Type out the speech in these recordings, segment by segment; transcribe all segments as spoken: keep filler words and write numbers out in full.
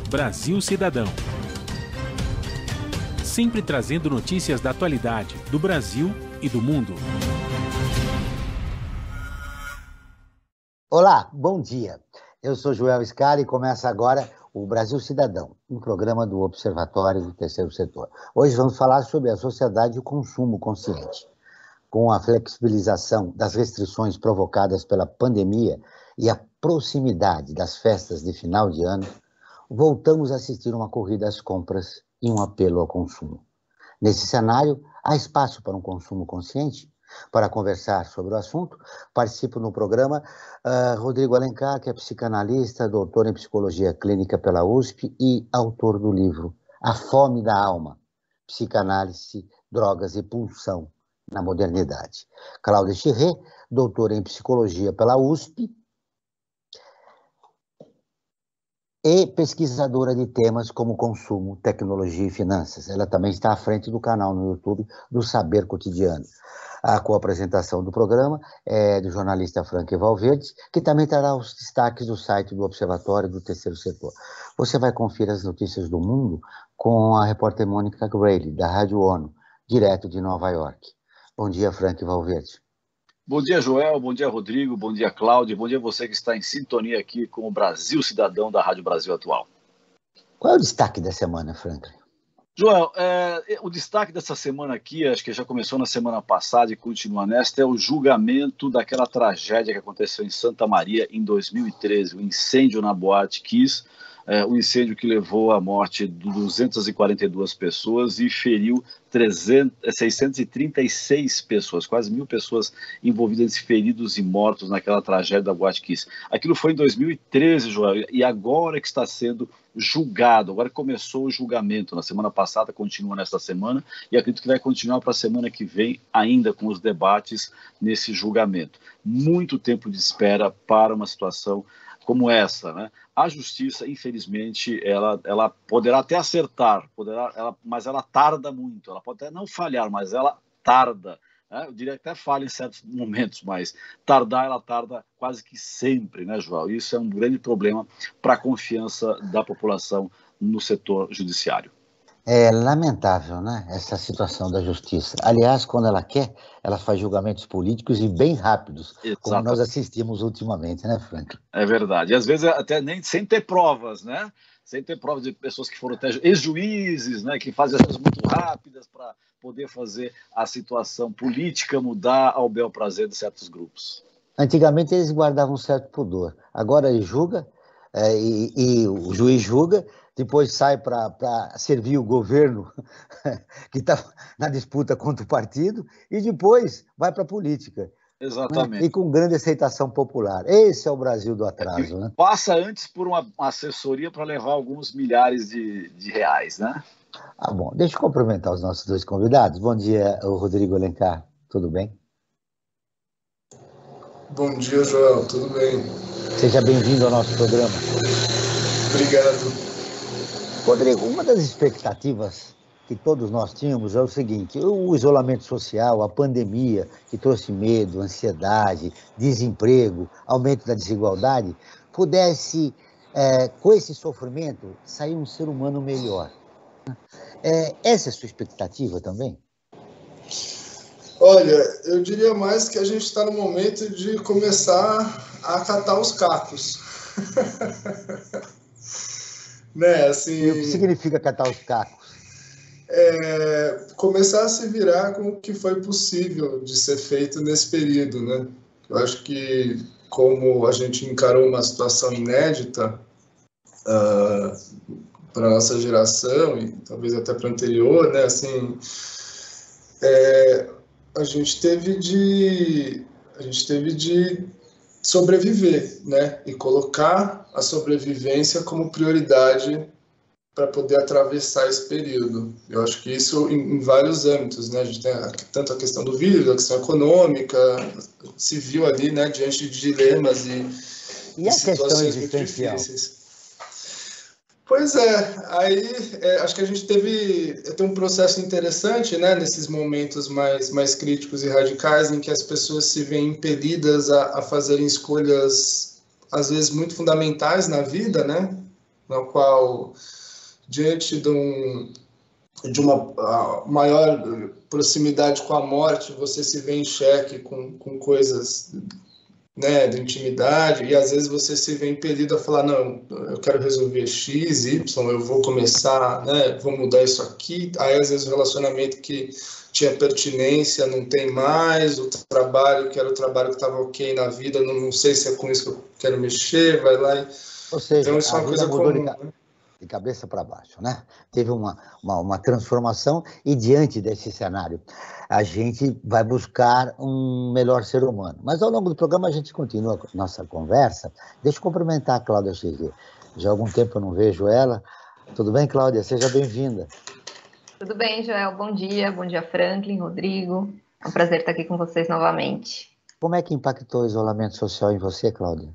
Brasil Cidadão. Sempre trazendo notícias da atualidade do Brasil e do mundo. Olá, bom dia. Eu sou Joel Scari e começa agora o Brasil Cidadão, um programa do Observatório do Terceiro Setor. Hoje vamos falar sobre a sociedade e o consumo consciente. Com a flexibilização das restrições provocadas pela pandemia e a proximidade das festas de final de ano, voltamos a assistir uma corrida às compras e um apelo ao consumo. Nesse cenário, há espaço para um consumo consciente? Para conversar sobre o assunto, participo no programa uh, Rodrigo Alencar, que é psicanalista, doutor em psicologia clínica pela U S P e autor do livro A Fome da Alma, Psicanálise, Drogas e Pulsão na Modernidade. Cláudia Chirré, doutora em psicologia pela U S P e pesquisadora de temas como consumo, tecnologia e finanças. Ela também está à frente do canal no YouTube do Saber Cotidiano. A co-apresentação do programa é do jornalista Frank Valverde, que também trará os destaques do site do Observatório do Terceiro Setor. Você vai conferir as notícias do mundo com a repórter Mônica Grayle, da Rádio ONU, direto de Nova York. Bom dia, Frank Valverde. Bom dia, Joel. Bom dia, Rodrigo. Bom dia, Cláudio. Bom dia você que está em sintonia aqui com o Brasil Cidadão da Rádio Brasil Atual. Qual é o destaque da semana, Frank? Joel, é, o destaque dessa semana aqui, acho que já começou na semana passada e continua nesta, é o julgamento daquela tragédia que aconteceu em Santa Maria em dois mil e treze, o incêndio na Boate Kiss, é, o incêndio que levou à morte de duzentas e quarenta e duas pessoas e feriu seiscentas e trinta e seis pessoas, quase mil pessoas envolvidas, feridos e mortos naquela tragédia da Boate Kiss. Aquilo foi em dois mil e treze, Joel, e agora que está sendo julgado, agora começou o julgamento, na semana passada, continua nesta semana, e acredito que vai continuar para a semana que vem, ainda com os debates nesse julgamento. Muito tempo de espera para uma situação como essa, né? A justiça, infelizmente, ela, ela poderá até acertar, poderá, ela, mas ela tarda muito, ela pode até não falhar, mas ela tarda, né? Eu diria que até falha em certos momentos, mas tardar, ela tarda quase que sempre, né, João? Isso é um grande problema para a confiança da população no setor judiciário. É lamentável, né, essa situação da justiça. Aliás, quando ela quer, ela faz julgamentos políticos e bem rápidos, Exato. Como nós assistimos ultimamente, né, Frank? É verdade. E às vezes até nem sem ter provas, né? Sem ter provas de pessoas que foram até ex-juízes, né, que fazem as coisas muito rápidas para poder fazer a situação política mudar ao bel prazer de certos grupos. Antigamente eles guardavam um certo pudor. Agora ele julga, é, e, e o juiz julga, depois sai para servir o governo que está na disputa contra o partido, e depois vai para a política. Exatamente. Né? E com grande aceitação popular. Esse é o Brasil do atraso. É, né? Passa antes por uma, uma assessoria para levar alguns milhares de, de reais, né? Ah, bom, deixa eu cumprimentar os nossos dois convidados. Bom dia, Rodrigo Alencar, tudo bem? Bom dia, Joel, tudo bem? Seja bem-vindo ao nosso programa. Obrigado. Rodrigo, uma das expectativas que todos nós tínhamos é o seguinte: o isolamento social, a pandemia, que trouxe medo, ansiedade, desemprego, aumento da desigualdade, pudesse, é, com esse sofrimento, sair um ser humano melhor. É, essa é a sua expectativa também? Olha, eu diria mais que a gente está no momento de começar a catar os cacos. Né, assim, e o que significa catar os cacos? É, começar a se virar com o que foi possível de ser feito nesse período, né? Eu acho que, como a gente encarou uma situação inédita uh, para a nossa geração e talvez até para a anterior, né? Assim, é, a gente teve de a gente teve de sobreviver, né? E colocar a sobrevivência como prioridade para poder atravessar esse período. Eu acho que isso em, em vários âmbitos, né? A gente tem a, tanto a questão do vírus, a questão econômica, se viu ali, né, diante de dilemas e, e, e situações muito difíceis. Pois é, aí é, acho que a gente teve tem um processo interessante, né, nesses momentos mais, mais críticos e radicais, em que as pessoas se veem impelidas a, a fazerem escolhas, às vezes, muito fundamentais na vida, né, na qual, diante de, um, de uma maior proximidade com a morte, você se vê em xeque com, com coisas, né, de intimidade, e às vezes você se vê impelido a falar, não, eu quero resolver X, Y, eu vou começar, né, vou mudar isso aqui. Aí às vezes o relacionamento que tinha pertinência não tem mais, o trabalho, que era o trabalho que estava ok na vida, não, não sei se é com isso que eu quero mexer, vai lá e... Ou seja, então isso é a uma vida coisa mudou comum, de, ca- né? de cabeça para baixo, né? Teve uma, uma, uma transformação e diante desse cenário a gente vai buscar um melhor ser humano. Mas ao longo do programa a gente continua a nossa conversa. Deixa eu cumprimentar a Cláudia Xerri. Já há algum tempo eu não vejo ela. Tudo bem, Cláudia? Seja bem-vinda. Tudo bem, Joel? Bom dia. Bom dia, Franklin, Rodrigo. É um prazer estar aqui com vocês novamente. Como é que impactou o isolamento social em você, Cláudia?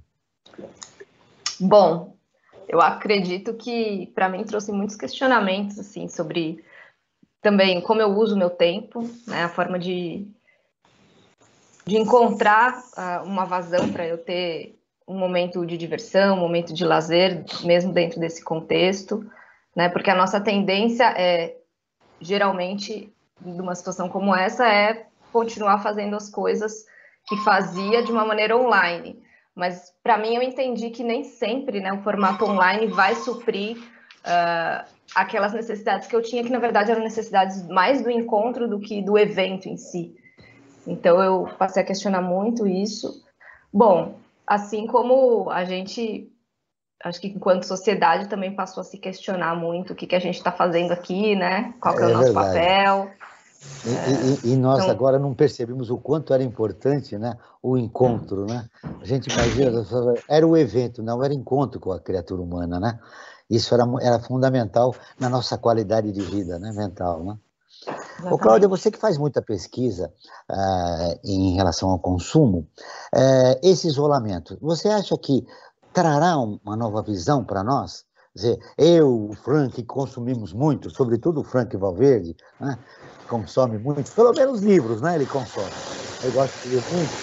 Bom, eu acredito que para mim trouxe muitos questionamentos assim sobre também como eu uso o meu tempo, né, a forma de, de encontrar uh, uma vazão para eu ter um momento de diversão, um momento de lazer, mesmo dentro desse contexto, né, porque a nossa tendência é, geralmente, numa situação como essa, é continuar fazendo as coisas que fazia de uma maneira online. Mas, para mim, eu entendi que nem sempre, né, o formato online vai suprir uh, aquelas necessidades que eu tinha, que, na verdade, eram necessidades mais do encontro do que do evento em si. Então, eu passei a questionar muito isso. Bom, assim como a gente, acho que enquanto sociedade também passou a se questionar muito o que, que a gente está fazendo aqui, né? Qual que é, é o nosso verdade. papel. E, e, e nós então, agora não percebemos o quanto era importante, né, o encontro, né? A gente imagina, era o evento, não era encontro com a criatura humana, né? Isso era, era fundamental na nossa qualidade de vida, né, mental, né? Ô, Cláudia, você que faz muita pesquisa uh, em relação ao consumo, uh, esse isolamento, você acha que trará uma nova visão para nós? Quer dizer, eu, o Frank, que consumimos muito, sobretudo o Frank Valverde, né? Consome muito, pelo menos livros, né? Ele consome. Eu gosto de ler muito.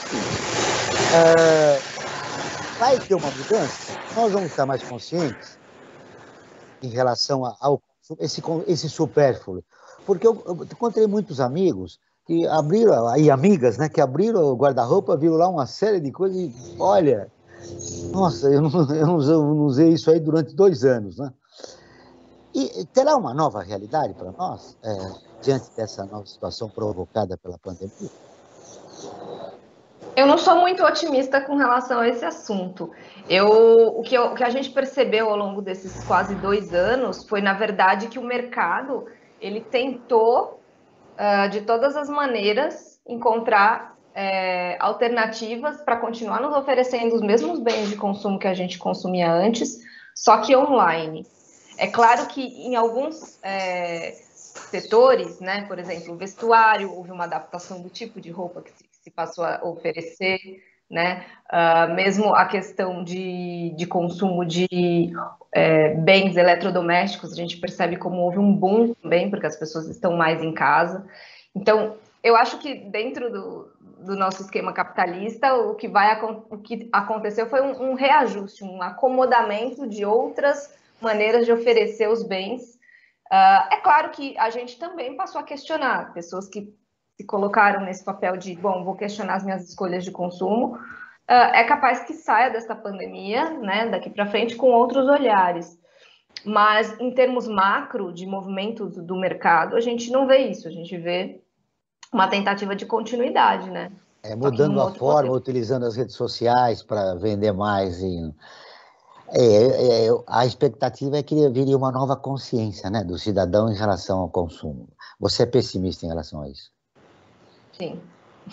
Uh, vai ter uma mudança? Nós vamos estar mais conscientes em relação ao esse, esse supérfluo. Porque eu, eu encontrei muitos amigos que abriram, e amigas, né? Que abriram o guarda-roupa, viram lá uma série de coisas e, olha, nossa, eu não, eu não, eu não usei isso aí durante dois anos, né? E terá uma nova realidade para nós, é, diante dessa nova situação provocada pela pandemia? Eu não sou muito otimista com relação a esse assunto. Eu, o, que eu, o que a gente percebeu ao longo desses quase dois anos foi, na verdade, que o mercado ele tentou, uh, de todas as maneiras, encontrar é, alternativas para continuar nos oferecendo os mesmos bens de consumo que a gente consumia antes, só que online. É claro que em alguns é, setores, né, por exemplo, o vestuário, houve uma adaptação do tipo de roupa que se, que se passou a oferecer, né, uh, mesmo a questão de, de consumo de é, bens eletrodomésticos, a gente percebe como houve um boom também, porque as pessoas estão mais em casa. Então, eu acho que dentro do, do nosso esquema capitalista, o que, vai, o que aconteceu foi um, um reajuste, um acomodamento de outras maneiras de oferecer os bens. Uh, é claro que a gente também passou a questionar, pessoas que se colocaram nesse papel de, bom, vou questionar as minhas escolhas de consumo, uh, é capaz que saia dessa pandemia, né, daqui para frente com outros olhares. Mas em termos macro de movimento do, do mercado, a gente não vê isso, a gente vê uma tentativa de continuidade, né? É, mudando a forma, poder. Utilizando as redes sociais para vender mais e... É, é, a expectativa é que viria uma nova consciência, né, do cidadão em relação ao consumo. Você é pessimista em relação a isso? Sim.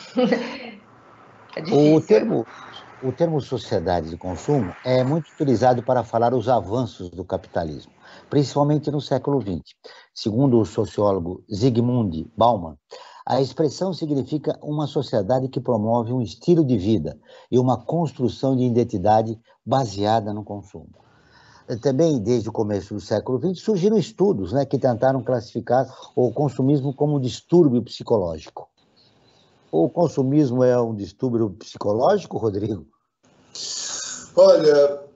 É difícil. O termo, o termo sociedade de consumo é muito utilizado para falar os avanços do capitalismo, principalmente no século vinte. Segundo o sociólogo Zygmunt Bauman, a expressão significa uma sociedade que promove um estilo de vida e uma construção de identidade baseada no consumo. Também, desde o começo do século vinte, surgiram estudos, né, que tentaram classificar o consumismo como um distúrbio psicológico. O consumismo é um distúrbio psicológico, Rodrigo? Olha,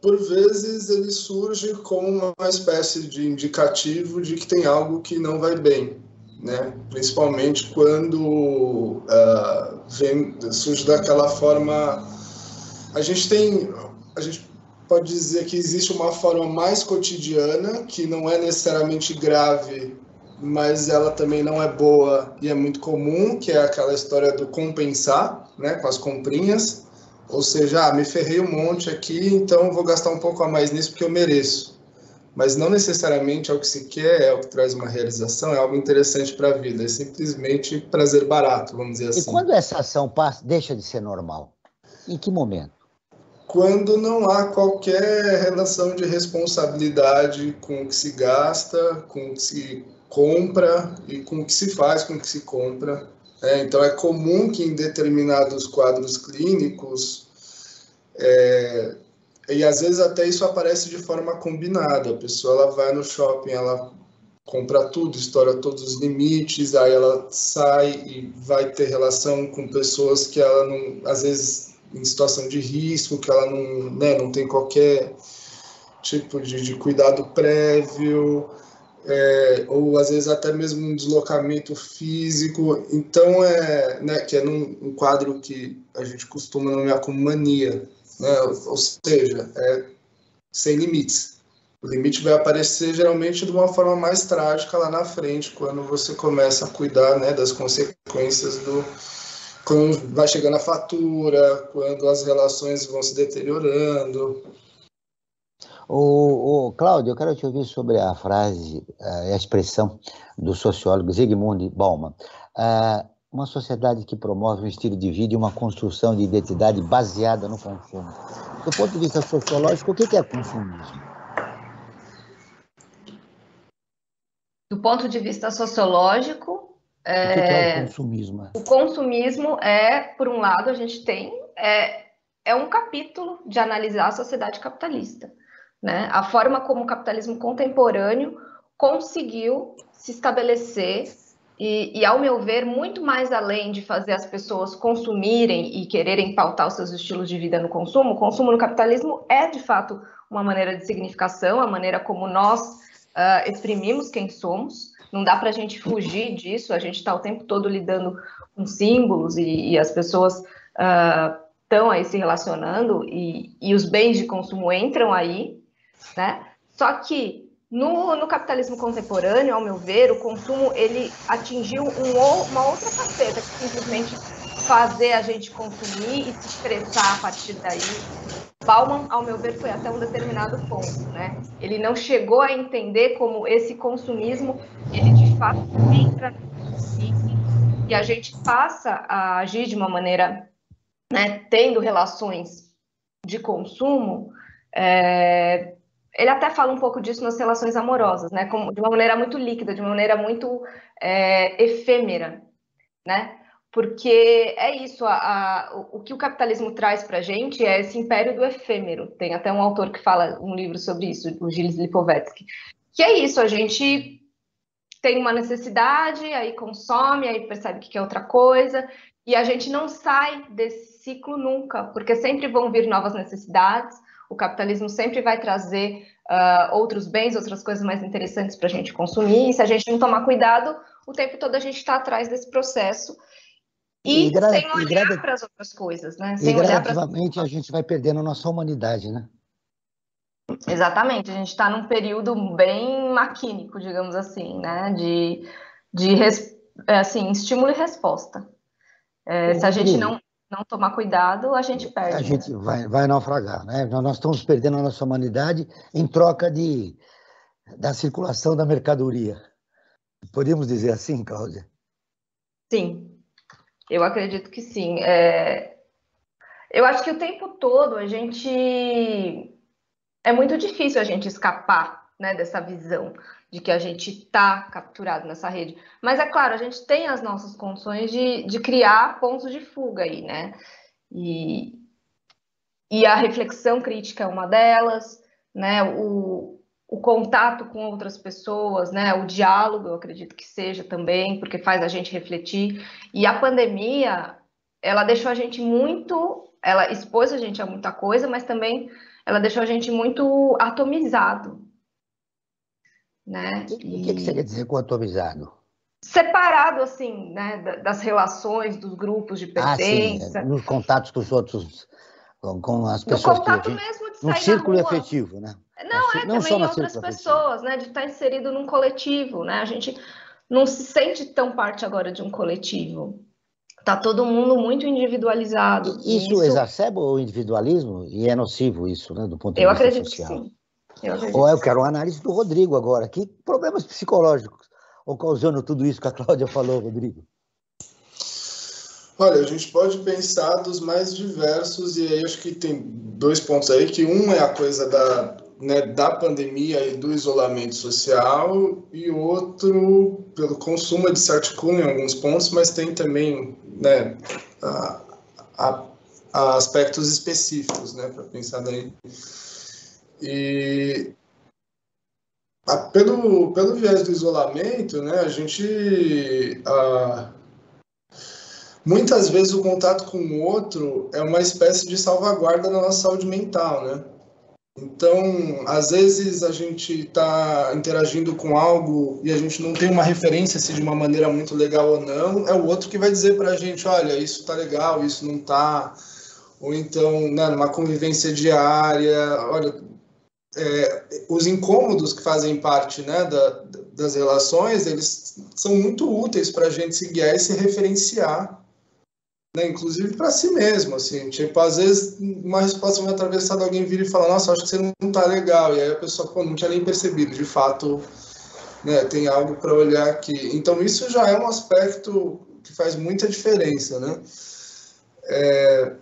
por vezes ele surge como uma espécie de indicativo de que tem algo que não vai bem, né? Principalmente quando uh, vem, surge daquela forma. A gente tem, a gente pode dizer que existe uma forma mais cotidiana, que não é necessariamente grave, mas ela também não é boa e é muito comum, que é aquela história do compensar, né, com as comprinhas. Ou seja, ah, me ferrei um monte aqui, então vou gastar um pouco a mais nisso porque eu mereço. Mas não necessariamente é o que se quer, é o que traz uma realização, é algo interessante para a vida, é simplesmente prazer barato, vamos dizer assim. E quando essa ação passa, deixa de ser normal? Em que momento? Quando não há qualquer relação de responsabilidade com o que se gasta, com o que se compra e com o que se faz com o que se compra. É, então, é comum que em determinados quadros clínicos, é, e às vezes até isso aparece de forma combinada, a pessoa ela vai no shopping, ela compra tudo, estoura todos os limites, aí ela sai e vai ter relação com pessoas que ela não, às vezes em situação de risco, que ela não, né, não tem qualquer tipo de, de cuidado prévio, é, ou às vezes até mesmo um deslocamento físico. Então, é, né, que é num, um quadro que a gente costuma nomear como mania, né, ou seja, é sem limites. O limite vai aparecer geralmente de uma forma mais trágica lá na frente, quando você começa a cuidar, né, das consequências do... quando vai chegando a fatura, quando as relações vão se deteriorando. Ô, ô, Cláudio, eu quero te ouvir sobre a frase, a expressão do sociólogo Zygmunt Bauman. Uh, uma sociedade que promove um estilo de vida e uma construção de identidade baseada no consumo. Do ponto de vista sociológico, o que é consumismo? Do ponto de vista sociológico, É... o que é o consumismo? O consumismo é, por um lado, a gente tem, é, é um capítulo de analisar a sociedade capitalista, né? A forma como o capitalismo contemporâneo conseguiu se estabelecer e, e, ao meu ver, muito mais além de fazer as pessoas consumirem e quererem pautar os seus estilos de vida no consumo, o consumo no capitalismo é, de fato, uma maneira de significação, a maneira como nós uh, exprimimos quem somos. Não dá para a gente fugir disso, a gente está o tempo todo lidando com símbolos e, e as pessoas estão uh, aí se relacionando e, e os bens de consumo entram aí, né? Só que no, no capitalismo contemporâneo, ao meu ver, o consumo ele atingiu um, uma outra faceta, que simplesmente fazer a gente consumir e se expressar a partir daí. Bauman, ao meu ver, foi até um determinado ponto, né? Ele não chegou a entender como esse consumismo, ele de fato entra no psique e a gente passa a agir de uma maneira, né, tendo relações de consumo. É... Ele até fala um pouco disso nas relações amorosas, né? Como, de uma maneira muito líquida, de uma maneira muito é, efêmera, né? Porque é isso, a, a, o, o que o capitalismo traz para a gente é esse império do efêmero. Tem até um autor que fala um livro sobre isso, o Gilles Lipovetsky, que é isso, a gente tem uma necessidade, aí consome, aí percebe que quer outra coisa, e a gente não sai desse ciclo nunca, porque sempre vão vir novas necessidades, o capitalismo sempre vai trazer uh, outros bens, outras coisas mais interessantes para a gente consumir, e se a gente não tomar cuidado, o tempo todo a gente está atrás desse processo, e, e sem olhar grad... para as outras coisas, né? Sem e gradativamente olhar pra... a gente vai perdendo a nossa humanidade, né? Exatamente, a gente está num período bem maquínico, digamos assim, né? De, de res... assim, estímulo e resposta. É, se a gente não, não tomar cuidado, a gente perde. A gente vai, vai naufragar, né? Nós estamos perdendo a nossa humanidade em troca de, da circulação da mercadoria. Podemos dizer assim, Cláudia? Sim. Eu acredito que sim. É... Eu acho que o tempo todo a gente... É muito difícil a gente escapar, né, dessa visão de que a gente está capturado nessa rede. Mas, é claro, a gente tem as nossas condições de, de criar pontos de fuga aí, né? E, e a reflexão crítica é uma delas, né? O, o contato com outras pessoas, né? O diálogo, eu acredito que seja também, porque faz a gente refletir. E a pandemia, ela deixou a gente muito... Ela expôs a gente a muita coisa, mas também ela deixou a gente muito atomizado, né? O que, que, que você quer dizer com atomizado? Separado, assim, né, das relações, dos grupos de pertença. Ah, sim, nos contatos com os outros, com, com as pessoas. No contato que a gente, mesmo de sair no círculo na rua. efetivo, né? Não, é não também em outras pessoas, né? De estar inserido num coletivo, né? A gente não se sente tão parte agora de um coletivo. Tá todo mundo muito individualizado. Isso, isso exacerba o individualismo e é nocivo isso, né? Do ponto de eu vista acredito social. Que sim. Eu acredito Ou eu que quero uma análise do Rodrigo agora. Que problemas psicológicos ocasionam tudo isso que a Cláudia falou, Rodrigo? Olha, a gente pode pensar dos mais diversos, e aí acho que tem dois pontos aí, que um é a coisa da, né, da pandemia e do isolamento social, e outro, pelo consumo, ele se articula em alguns pontos, mas tem também, né, a, a, a aspectos específicos, né, para pensar daí. E a, pelo, pelo viés do isolamento, né, a gente... A, muitas vezes o contato com o outro é uma espécie de salvaguarda na nossa saúde mental, né? Então, às vezes a gente está interagindo com algo e a gente não tem uma referência se de uma maneira muito legal ou não, é o outro que vai dizer para a gente, olha, isso tá legal, isso não tá. Ou então, né, numa convivência diária, olha, é, os incômodos que fazem parte, né, da, das relações, eles são muito úteis para a gente se guiar e se referenciar. Né, inclusive para si mesmo, assim, tipo, às vezes uma resposta vai atravessada, alguém vira e fala, nossa, acho que você não tá legal, e aí a pessoa, pô, não tinha nem percebido, de fato, né, tem algo para olhar aqui. Então isso já é um aspecto que faz muita diferença, né? É...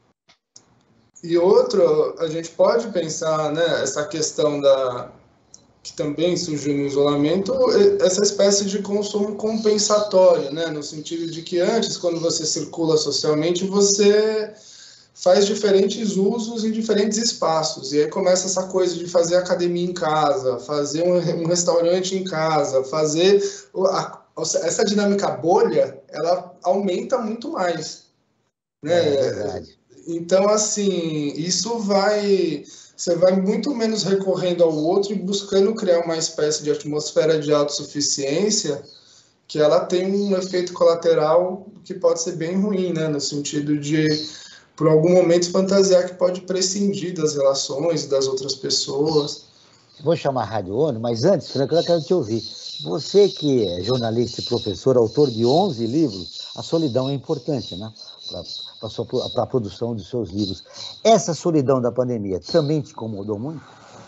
E outro, a gente pode pensar, né, essa questão da... que também surgiu no isolamento, essa espécie de consumo compensatório, né? No sentido de que antes, quando você circula socialmente, você faz diferentes usos em diferentes espaços, e aí começa essa coisa de fazer academia em casa, fazer um, um restaurante em casa, fazer... A, essa dinâmica bolha, ela aumenta muito mais, né? É verdade. Então, assim, isso vai... Você vai muito menos recorrendo ao outro e buscando criar uma espécie de atmosfera de autossuficiência que ela tem um efeito colateral que pode ser bem ruim, né? No sentido de, por algum momento, fantasiar que pode prescindir das relações, das outras pessoas. Vou chamar a Rádio ONU, mas antes, Franca, eu quero te ouvir. Você que é jornalista e professor, autor de onze livros, a solidão é importante, né? Para a produção de seus livros. Essa solidão da pandemia também te incomodou muito?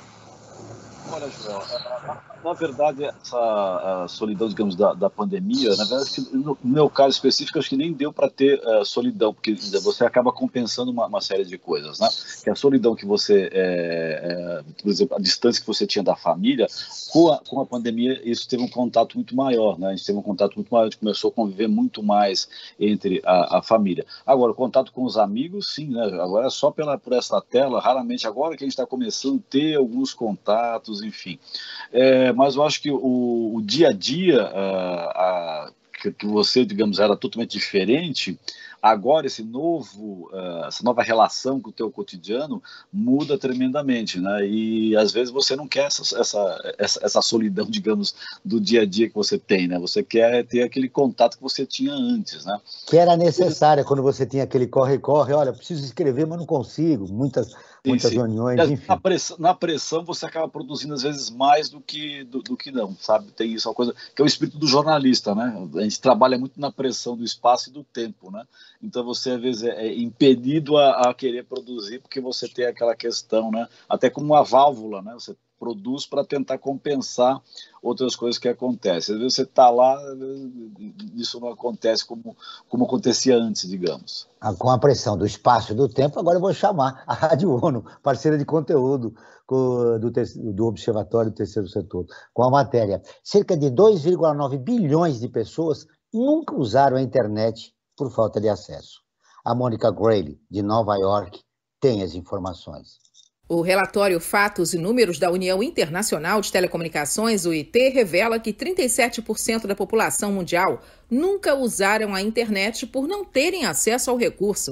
Olha, João, na verdade, essa solidão, digamos, da, da pandemia, na verdade, no meu caso específico, acho que nem deu para ter uh, solidão, porque você acaba compensando uma, uma série de coisas, né? Que a solidão que você, é, é, por exemplo, a distância que você tinha da família, com a, com a pandemia, isso teve um contato muito maior, né? A gente teve um contato muito maior, a gente começou a conviver muito mais entre a, a família. Agora, o contato com os amigos, sim, né? Agora é só pela, por essa tela, raramente agora que a gente está começando a ter alguns contatos, enfim. É, mas eu acho que o, o dia a dia, a, a, que, que você, digamos, era totalmente diferente, agora esse novo, uh, essa nova relação com o teu cotidiano muda tremendamente, né? E às vezes você não quer essa, essa, essa, essa solidão, digamos, do dia a dia que você tem, né? Você quer ter aquele contato que você tinha antes, né? Que era necessária quando você tinha aquele corre-corre, olha, preciso escrever, mas não consigo, muitas, muitas sim, sim. reuniões, enfim. Na pressão, na pressão você acaba produzindo às vezes mais do que, do, do que não, sabe? Tem isso, uma coisa que é o espírito do jornalista, né? A gente trabalha muito na pressão do espaço e do tempo, né? Então você às vezes é impedido a, a querer produzir porque você tem aquela questão, né? Até como uma válvula, né? Você produz para tentar compensar outras coisas que acontecem. Às vezes você está lá, isso não acontece como, como acontecia antes, digamos. Com a pressão do espaço e do tempo, agora eu vou chamar a Rádio ONU, parceira de conteúdo do, do Observatório do Terceiro Setor, com a matéria. Cerca de dois vírgula nove bilhões de pessoas nunca usaram a internet por falta de acesso. A Mônica Grayle, de Nova York, tem as informações. O relatório Fatos e Números da União Internacional de Telecomunicações, o I T, revela que trinta e sete por cento da população mundial nunca usaram a internet por não terem acesso ao recurso.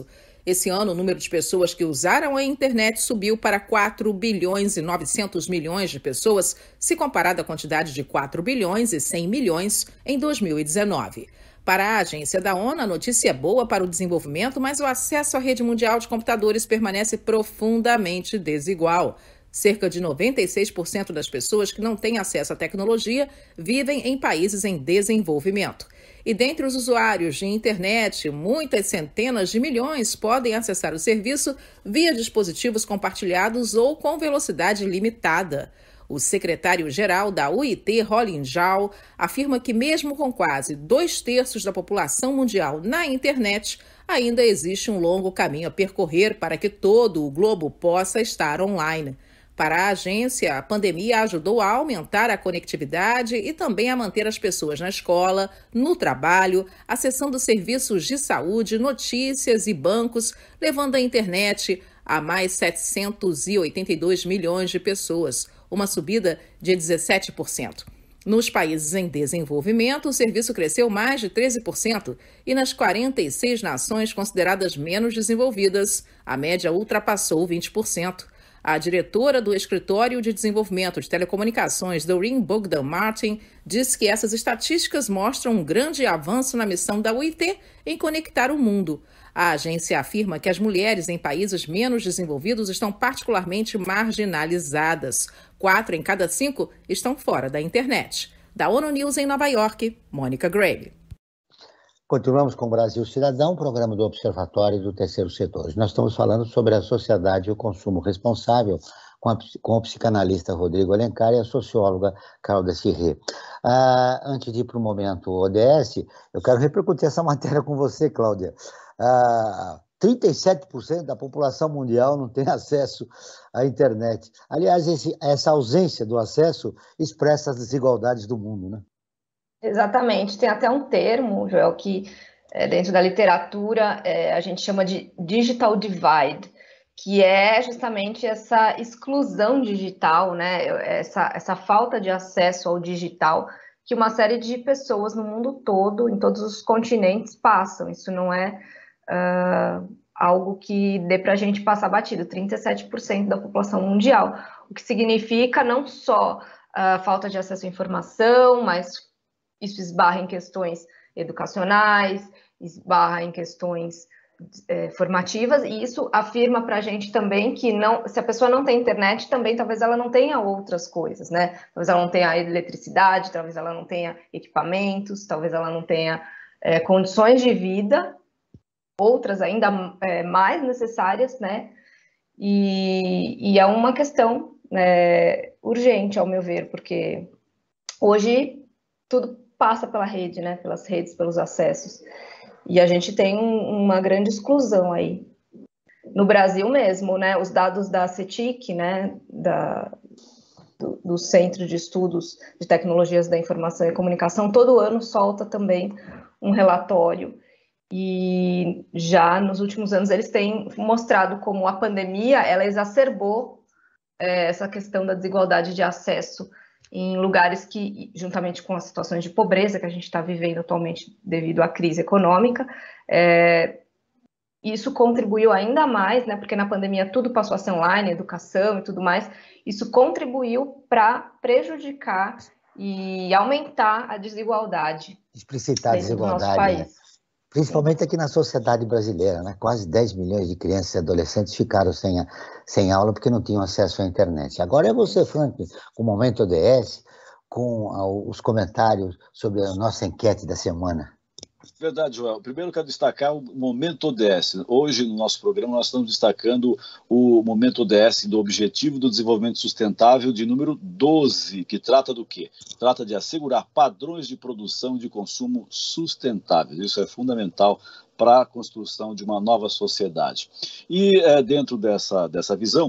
Esse ano, o número de pessoas que usaram a internet subiu para quatro bilhões e novecentos milhões de pessoas, se comparado à quantidade de quatro bilhões e cem milhões em dois mil e dezenove. Para a agência da ONU, a notícia é boa para o desenvolvimento, mas o acesso à rede mundial de computadores permanece profundamente desigual. Cerca de noventa e seis por cento das pessoas que não têm acesso à tecnologia vivem em países em desenvolvimento. E dentre os usuários de internet, muitas centenas de milhões podem acessar o serviço via dispositivos compartilhados ou com velocidade limitada. O secretário-geral da O I T, Rolin Zhao, afirma que mesmo com quase dois terços da população mundial na internet, ainda existe um longo caminho a percorrer para que todo o globo possa estar online. Para a agência, a pandemia ajudou a aumentar a conectividade e também a manter as pessoas na escola, no trabalho, acessando serviços de saúde, notícias e bancos, levando a internet a mais setecentos e oitenta e dois milhões de pessoas, uma subida de dezessete por cento. Nos países em desenvolvimento, o serviço cresceu mais de treze por cento e nas quarenta e seis nações consideradas menos desenvolvidas, a média ultrapassou vinte por cento. A diretora do Escritório de Desenvolvimento de Telecomunicações, Doreen Bogdan Martin, disse que essas estatísticas mostram um grande avanço na missão da O I T em conectar o mundo. A agência afirma que as mulheres em países menos desenvolvidos estão particularmente marginalizadas. Quatro em cada cinco estão fora da internet. Da ONU News em Nova York, Mônica Grayle. Continuamos com o Brasil Cidadão, programa do Observatório do Terceiro Setor. Nós estamos falando sobre a sociedade e o consumo responsável com, a, com o psicanalista Rodrigo Alencar e a socióloga Cláudia Cirré. Ah, antes de ir para o momento O D S, eu quero repercutir essa matéria com você, Cláudia. Ah, trinta e sete por cento da população mundial não tem acesso à internet. Aliás, esse, essa ausência do acesso expressa as desigualdades do mundo, né? Exatamente, tem até um termo, Joel, que é, dentro da literatura é, a gente chama de digital divide, que é justamente essa exclusão digital, né? essa, essa falta de acesso ao digital que uma série de pessoas no mundo todo, em todos os continentes, passam. Isso não é uh, algo que dê para a gente passar batido, trinta e sete por cento da população mundial, o que significa não só a uh, falta de acesso à informação, mas isso esbarra em questões educacionais, esbarra em questões é, formativas, e isso afirma para a gente também que não, se a pessoa não tem internet, também talvez ela não tenha outras coisas, né? Talvez ela não tenha eletricidade, talvez ela não tenha equipamentos, talvez ela não tenha é, condições de vida, outras ainda é, mais necessárias, né? E, e é uma questão é, urgente, ao meu ver, porque hoje tudo passa pela rede, né, pelas redes, pelos acessos, e a gente tem um, uma grande exclusão aí. No Brasil mesmo, né, os dados da CETIC, né, da, do, do Centro de Estudos de Tecnologias da Informação e Comunicação, todo ano solta também um relatório, e já nos últimos anos eles têm mostrado como a pandemia, ela exacerbou é, essa questão da desigualdade de acesso em lugares que, juntamente com as situações de pobreza que a gente está vivendo atualmente devido à crise econômica, é, isso contribuiu ainda mais, né, porque na pandemia tudo passou a ser online, educação e tudo mais, isso contribuiu para prejudicar e aumentar a desigualdade. Explicitar a desigualdade, né? Principalmente aqui na sociedade brasileira, né? Quase dez milhões de crianças e adolescentes ficaram sem, a, sem aula porque não tinham acesso à internet. Agora é você, Frank, com o Momento O D S, com a, os comentários sobre a nossa enquete da semana. Verdade, Joel. Primeiro eu quero destacar o Momento O D S. Hoje, no nosso programa, nós estamos destacando o Momento O D S do Objetivo do Desenvolvimento Sustentável de número doze, que trata do quê? Trata de assegurar padrões de produção e de consumo sustentáveis. Isso é fundamental para a construção de uma nova sociedade. E é, dentro dessa, dessa visão,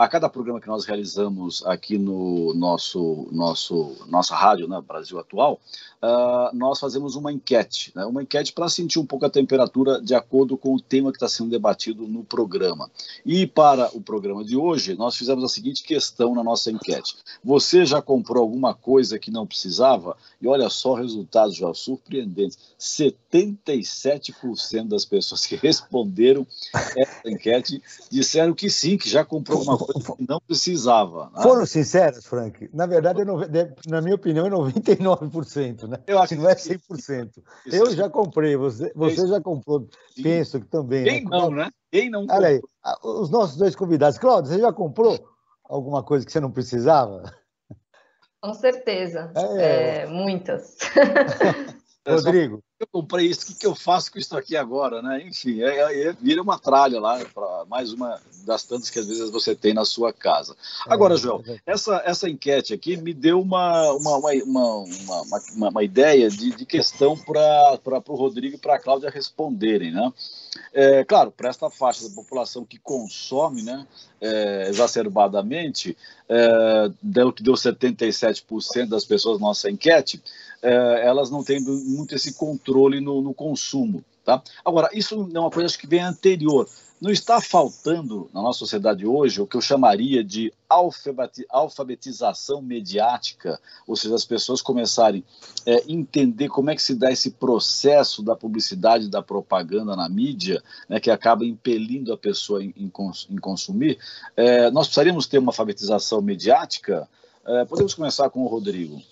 a cada programa que nós realizamos aqui no nosso, nosso nossa rádio, né, Brasil Atual, uh, nós fazemos uma enquete, né, uma enquete para sentir um pouco a temperatura de acordo com o tema que está sendo debatido no programa. E para o programa de hoje, nós fizemos a seguinte questão na nossa enquete. Você já comprou alguma coisa que não precisava? E olha só, resultados já surpreendentes. setenta e sete por cento das pessoas que responderam essa enquete disseram que sim, que já comprou alguma coisa que não precisava. Né? Foram sinceros, Frank? Na verdade, na minha opinião, é noventa e nove por cento, né? Eu acho que não é cem por cento. Que... Eu já comprei, você, você já comprou, sim. Penso que também. Quem né? não, né? Quem não comprou? Olha aí, os nossos dois convidados. Cláudio, você já comprou alguma coisa que você não precisava? Com certeza, é... É, muitas. Rodrigo. Eu comprei isso, o que, que eu faço com isso aqui agora, né? Enfim, é, é, vira uma tralha lá, para mais uma das tantas que às vezes você tem na sua casa. Agora, Joel, essa, essa enquete aqui me deu uma, uma, uma, uma, uma, uma ideia de, de questão para o Rodrigo e para a Cláudia responderem, né? É, claro, para esta faixa da população que consome, né, é, exacerbadamente, é, deu que deu setenta e sete por cento das pessoas na nossa enquete, é, elas não têm muito esse controle no, no consumo. Tá? Agora, isso é uma coisa acho que vem anterior. Não está faltando na nossa sociedade hoje o que eu chamaria de alfabetização mediática, ou seja, as pessoas começarem a é, entender como é que se dá esse processo da publicidade, da propaganda na mídia, né, que acaba impelindo a pessoa em, em, cons, em consumir. É, nós precisaríamos ter uma alfabetização mediática? É, podemos começar com o Rodrigo.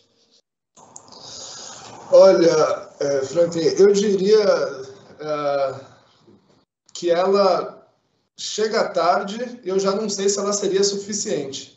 Olha, é, Frank, eu diria é, que ela chega tarde, eu já não sei se ela seria suficiente.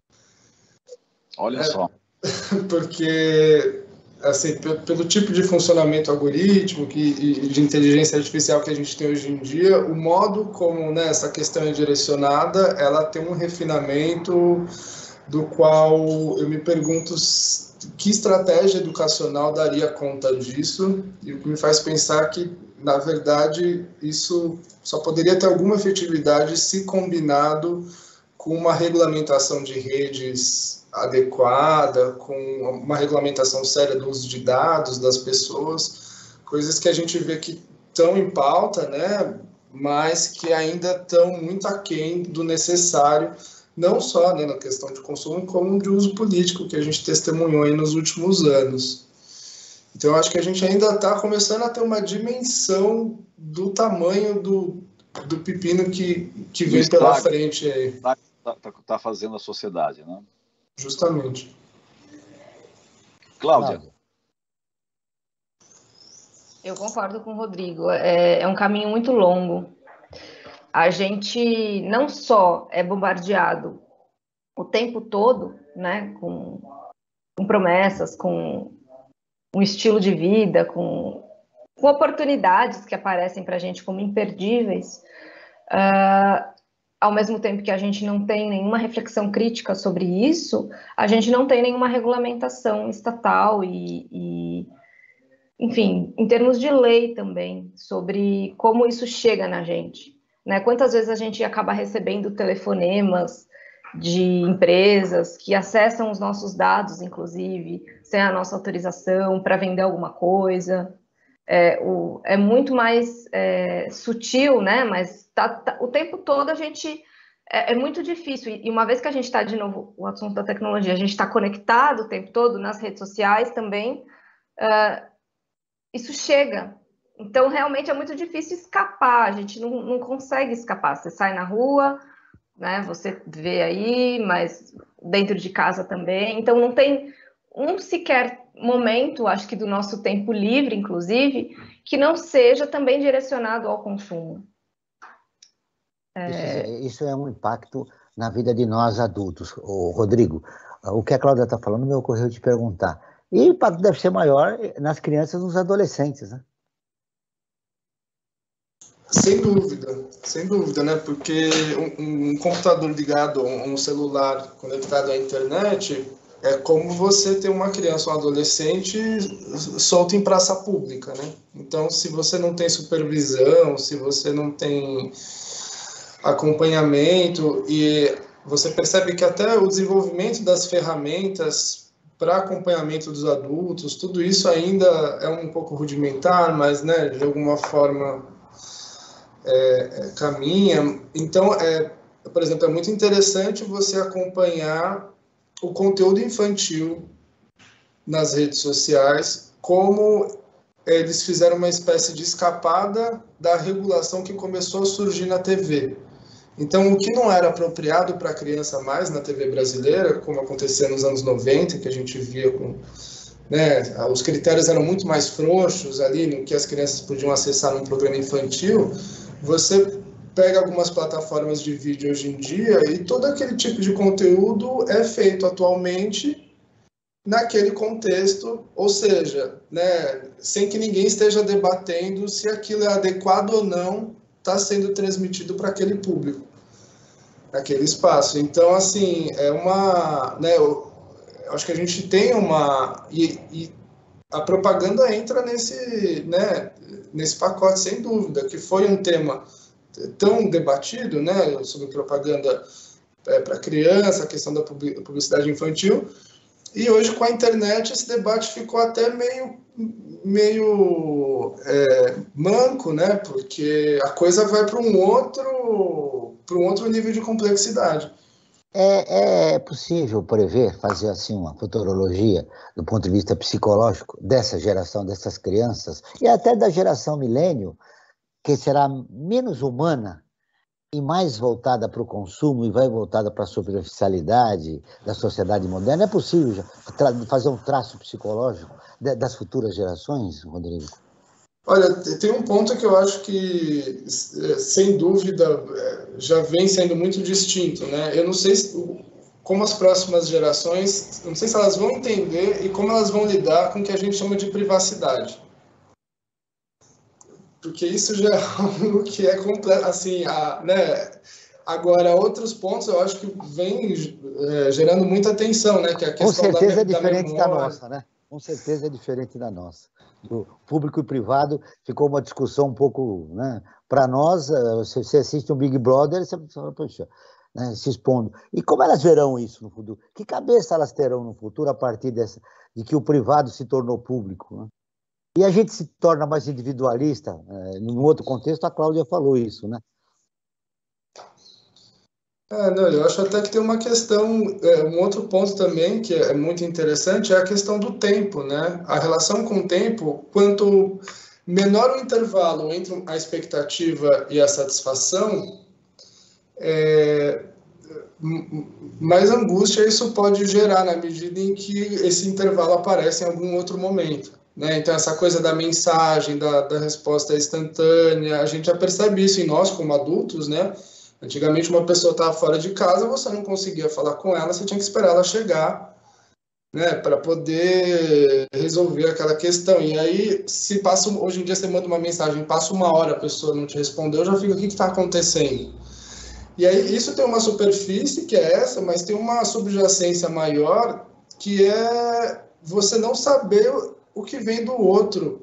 Olha é, só. Porque, assim, pelo tipo de funcionamento algorítmico e de inteligência artificial que a gente tem hoje em dia, o modo como, né, essa questão é direcionada, ela tem um refinamento do qual eu me pergunto que estratégia educacional daria conta disso, e o que me faz pensar que, na verdade, isso só poderia ter alguma efetividade se combinado com uma regulamentação de redes adequada, com uma regulamentação séria do uso de dados das pessoas, coisas que a gente vê que estão em pauta, né, mas que ainda estão muito aquém do necessário, não só, né, na questão de consumo, como de uso político que a gente testemunhou aí nos últimos anos. Então, eu acho que a gente ainda está começando a ter uma dimensão do tamanho do, do pepino que, que vem estrago, pela frente aí. Está tá, tá fazendo a sociedade, né? Justamente. Cláudia. Eu concordo com o Rodrigo. É, é um caminho muito longo. A gente não só é bombardeado o tempo todo, né, com, com promessas, com um estilo de vida, com, com oportunidades que aparecem para a gente como imperdíveis, uh, ao mesmo tempo que a gente não tem nenhuma reflexão crítica sobre isso, a gente não tem nenhuma regulamentação estatal e, e enfim, em termos de lei também, sobre como isso chega na gente. Né? Quantas vezes a gente acaba recebendo telefonemas de empresas que acessam os nossos dados, inclusive, sem a nossa autorização, para vender alguma coisa. É, o, é muito mais é, sutil, né? Mas tá, tá, o tempo todo a gente... É, é muito difícil. E uma vez que a gente está, de novo, o assunto da tecnologia, a gente está conectado o tempo todo nas redes sociais também, uh, isso chega. Então, realmente, é muito difícil escapar, a gente não, não consegue escapar. Você sai na rua, né, você vê aí, mas dentro de casa também. Então, não tem um sequer momento, acho que do nosso tempo livre, inclusive, que não seja também direcionado ao consumo. É... Isso, isso é um impacto na vida de nós adultos. Ô, Rodrigo, o que a Cláudia está falando me ocorreu de perguntar. E o impacto deve ser maior nas crianças e nos adolescentes, né? Sem dúvida, sem dúvida, né? Porque um, um computador ligado, um celular conectado à internet, é como você ter uma criança ou um adolescente solto em praça pública, né? Então, se você não tem supervisão, se você não tem acompanhamento, e você percebe que até o desenvolvimento das ferramentas para acompanhamento dos adultos, tudo isso ainda é um pouco rudimentar, mas, né, de alguma forma é, caminha. Então, é, por exemplo, é muito interessante você acompanhar o conteúdo infantil nas redes sociais, como eles fizeram uma espécie de escapada da regulação que começou a surgir na T V. Então, o que não era apropriado para a criança mais na T V brasileira, como acontecia nos anos noventa, que a gente via com... Né, os critérios eram muito mais frouxos ali, no que as crianças podiam acessar num programa infantil, você pega algumas plataformas de vídeo hoje em dia e todo aquele tipo de conteúdo é feito atualmente naquele contexto, ou seja, né, sem que ninguém esteja debatendo se aquilo é adequado ou não, está sendo transmitido para aquele público, naquele espaço. Então, assim, é uma... Né, eu, eu acho que a gente tem uma... E, e a propaganda entra nesse, né, nesse pacote, sem dúvida, que foi um tema tão debatido, né, sobre propaganda é, para criança, a questão da publicidade infantil. E hoje, com a internet, esse debate ficou até meio, meio é, manco, né? Porque a coisa vai para um outro, para um outro nível de complexidade. É, é possível prever, fazer assim uma futurologia do ponto de vista psicológico dessa geração, dessas crianças, e até da geração milênio, que será menos humana e mais voltada para o consumo e vai voltada para a superficialidade da sociedade moderna? É possível já fazer um traço psicológico das futuras gerações, Rodrigo? Olha, tem um ponto que eu acho que, sem dúvida, já vem sendo muito distinto, né? Eu não sei se, como as próximas gerações, não sei se elas vão entender e como elas vão lidar com o que a gente chama de privacidade. Porque isso já é algo que é completo, assim, a, né? Agora, outros pontos eu acho que vem é, gerando muita atenção, né? Que é a questão Com certeza da, é diferente da, da nossa, né? Com certeza é diferente da nossa. Do público e privado ficou uma discussão um pouco, né? Para nós, se você assiste um Big Brother, você fala, poxa, né? Se expondo. E como elas verão isso no futuro? Que cabeça elas terão no futuro a partir dessa, de que o privado se tornou público, né? E a gente se torna mais individualista. É, num outro contexto, a Cláudia falou isso, né? É, não, eu acho até que tem uma questão, é, um outro ponto também que é muito interessante é a questão do tempo, né? A relação com o tempo, quanto menor o intervalo entre a expectativa e a satisfação, é, mais angústia isso pode gerar na medida em que esse intervalo aparece em algum outro momento. Né? Então, essa coisa da mensagem, da, da resposta instantânea, a gente já percebe isso em nós como adultos, né? Antigamente, uma pessoa estava fora de casa, você não conseguia falar com ela, você tinha que esperar ela chegar, né, para poder resolver aquela questão. E aí, se passa, hoje em dia você manda uma mensagem, passa uma hora, a pessoa não te respondeu, já fica, o que está acontecendo? E aí, isso tem uma superfície, que é essa, mas tem uma subjacência maior, que é você não saber o que vem do outro.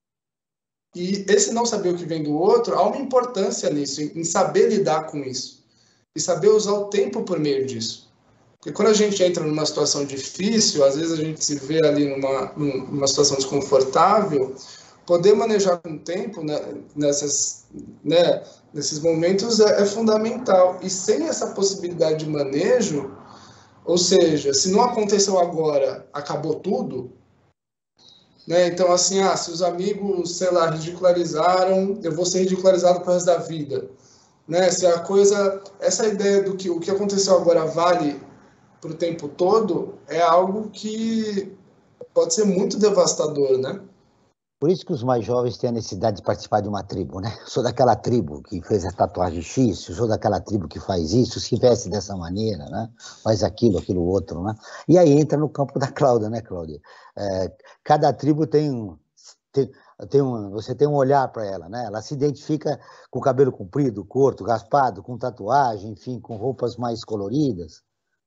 E esse não saber o que vem do outro, há uma importância nisso, em saber lidar com isso. E saber usar o tempo por meio disso. Porque quando a gente entra numa situação difícil, às vezes a gente se vê ali numa, numa situação desconfortável, poder manejar com o tempo, né, nessas, né, nesses momentos é, é fundamental. E sem essa possibilidade de manejo, ou seja, se não aconteceu agora, acabou tudo, né? Então, assim, ah, se os amigos, sei lá, ridicularizaram, eu vou ser ridicularizado pro resto da vida. Né? Se a coisa, essa ideia do que o que aconteceu agora vale para o tempo todo, é algo que pode ser muito devastador, né? Por isso que os mais jovens têm a necessidade de participar de uma tribo, né? Sou daquela tribo que fez a tatuagem X, sou daquela tribo que faz isso, se veste dessa maneira, né? Faz aquilo, aquilo outro, né? E aí entra no campo da Cláudia, né, Cláudia? É, cada tribo tem, tem, tem um, você tem um olhar para ela, né? Ela se identifica com o cabelo comprido, curto, raspado, com tatuagem, enfim, com roupas mais coloridas.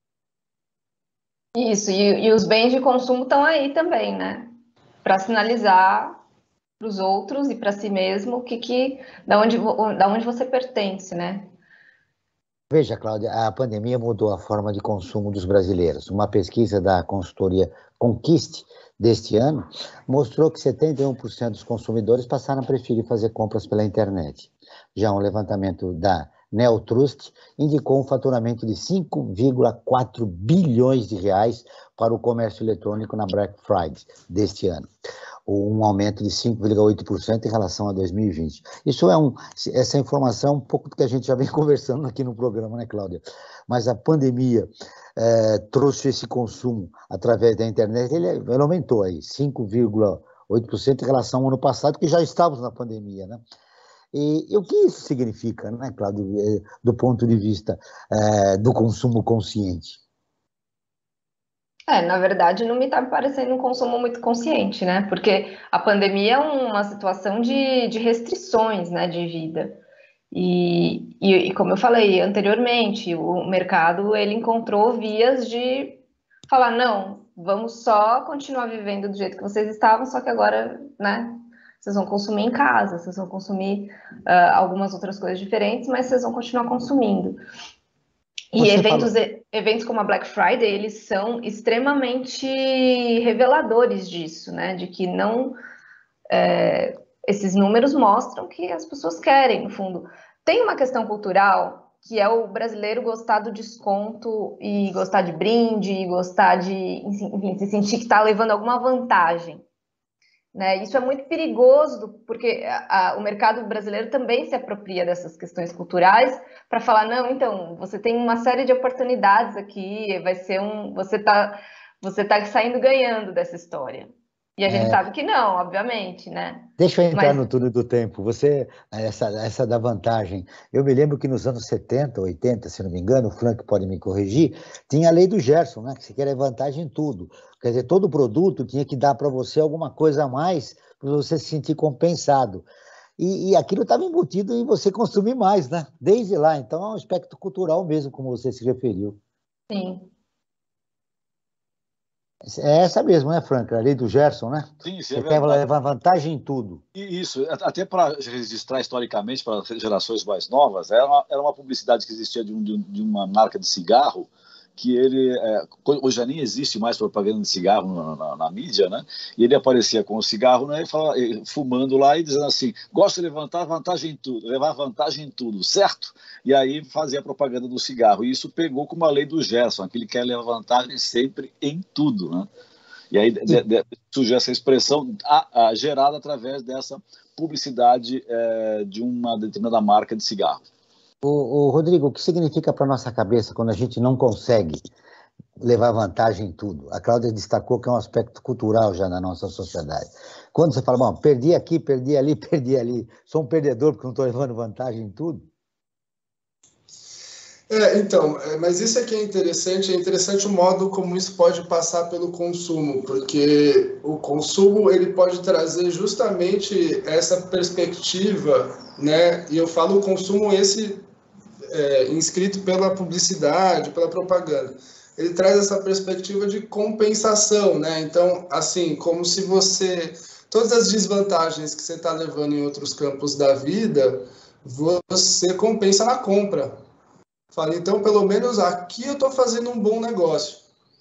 Isso, e, e os bens de consumo estão aí também, né? Para sinalizar para os outros e para si mesmo que, que, da, onde, da onde você pertence, né? Veja, Cláudia, a pandemia mudou a forma de consumo dos brasileiros. Uma pesquisa da consultoria Conquiste deste ano mostrou que setenta e um por cento dos consumidores passaram a preferir fazer compras pela internet. Já um levantamento da Neotrust indicou um faturamento de cinco vírgula quatro bilhões de reais para o comércio eletrônico na Black Friday deste ano, um aumento de cinco vírgula oito por cento em relação a dois mil e vinte. Isso é um, essa informação é um pouco do que a gente já vem conversando aqui no programa, né, Cláudia? Mas a pandemia é, trouxe esse consumo através da internet, ele, ele aumentou aí cinco vírgula oito por cento em relação ao ano passado, que já estávamos na pandemia, né? E, e o que isso significa, né, Cláudio, do ponto de vista é, do consumo consciente? É, na verdade, não me está parecendo um consumo muito consciente, né? Porque a pandemia é uma situação de, de restrições, né, de vida. E, e, e como eu falei anteriormente, o mercado ele encontrou vias de falar, não, vamos só continuar vivendo do jeito que vocês estavam, só que agora, né, vocês vão consumir em casa, vocês vão consumir uh, algumas outras coisas diferentes, mas vocês vão continuar consumindo. E eventos, eventos como a Black Friday, eles são extremamente reveladores disso, né? De que não... É, esses números mostram que as pessoas querem, no fundo. Tem uma questão cultural, que é o brasileiro gostar do desconto e gostar de brinde, e gostar de, enfim, se sentir que está levando alguma vantagem. Né? Isso é muito perigoso, porque a, a, o mercado brasileiro também se apropria dessas questões culturais para falar, não, então, você tem uma série de oportunidades aqui, vai ser um, você está você tá saindo ganhando dessa história. E a gente é... sabe que não, obviamente, né? Deixa eu entrar Mas... no túnel do tempo. Você, essa, essa da vantagem. Eu me lembro que nos anos setenta, oitenta, se não me engano, o Frank pode me corrigir, tinha a lei do Gerson, né? Que você quer vantagem em tudo. Quer dizer, todo produto tinha que dar para você alguma coisa a mais para você se sentir compensado. E, e aquilo estava embutido em você consumir mais, né? Desde lá. Então é um aspecto cultural mesmo, como você se referiu. Sim. É essa mesmo, né, Frank? A lei do Gerson, né? Sim, sim. Você é quer levar vantagem em tudo. E isso, até para registrar historicamente para gerações mais novas, era uma, era uma publicidade que existia de, um, de uma marca de cigarro, que ele, é, hoje já nem existe mais propaganda de cigarro na, na, na mídia, né? E ele aparecia com o cigarro, né, e falava, fumando lá e dizendo assim, gosto de levantar vantagem em tudo, levar vantagem em tudo, certo? E aí fazia a propaganda do cigarro, e isso pegou como a lei do Gerson, aquele que quer levar vantagem sempre em tudo, né? E aí de, de, surgiu essa expressão a, a, gerada através dessa publicidade é, de uma determinada marca de cigarro. O, o Rodrigo, o que significa para nossa cabeça quando a gente não consegue levar vantagem em tudo? A Cláudia destacou que é um aspecto cultural já na nossa sociedade. Quando você fala, bom, perdi aqui, perdi ali, perdi ali, sou um perdedor porque não estou levando vantagem em tudo? É, então, mas isso aqui é interessante, é interessante o modo como isso pode passar pelo consumo, porque o consumo ele pode trazer justamente essa perspectiva, né? E eu falo o consumo esse é, inscrito pela publicidade, pela propaganda. Ele traz essa perspectiva de compensação, né? Então, assim, como se você... Todas as desvantagens que você está levando em outros campos da vida, você compensa na compra. Fala, então, pelo menos aqui eu estou fazendo um bom negócio.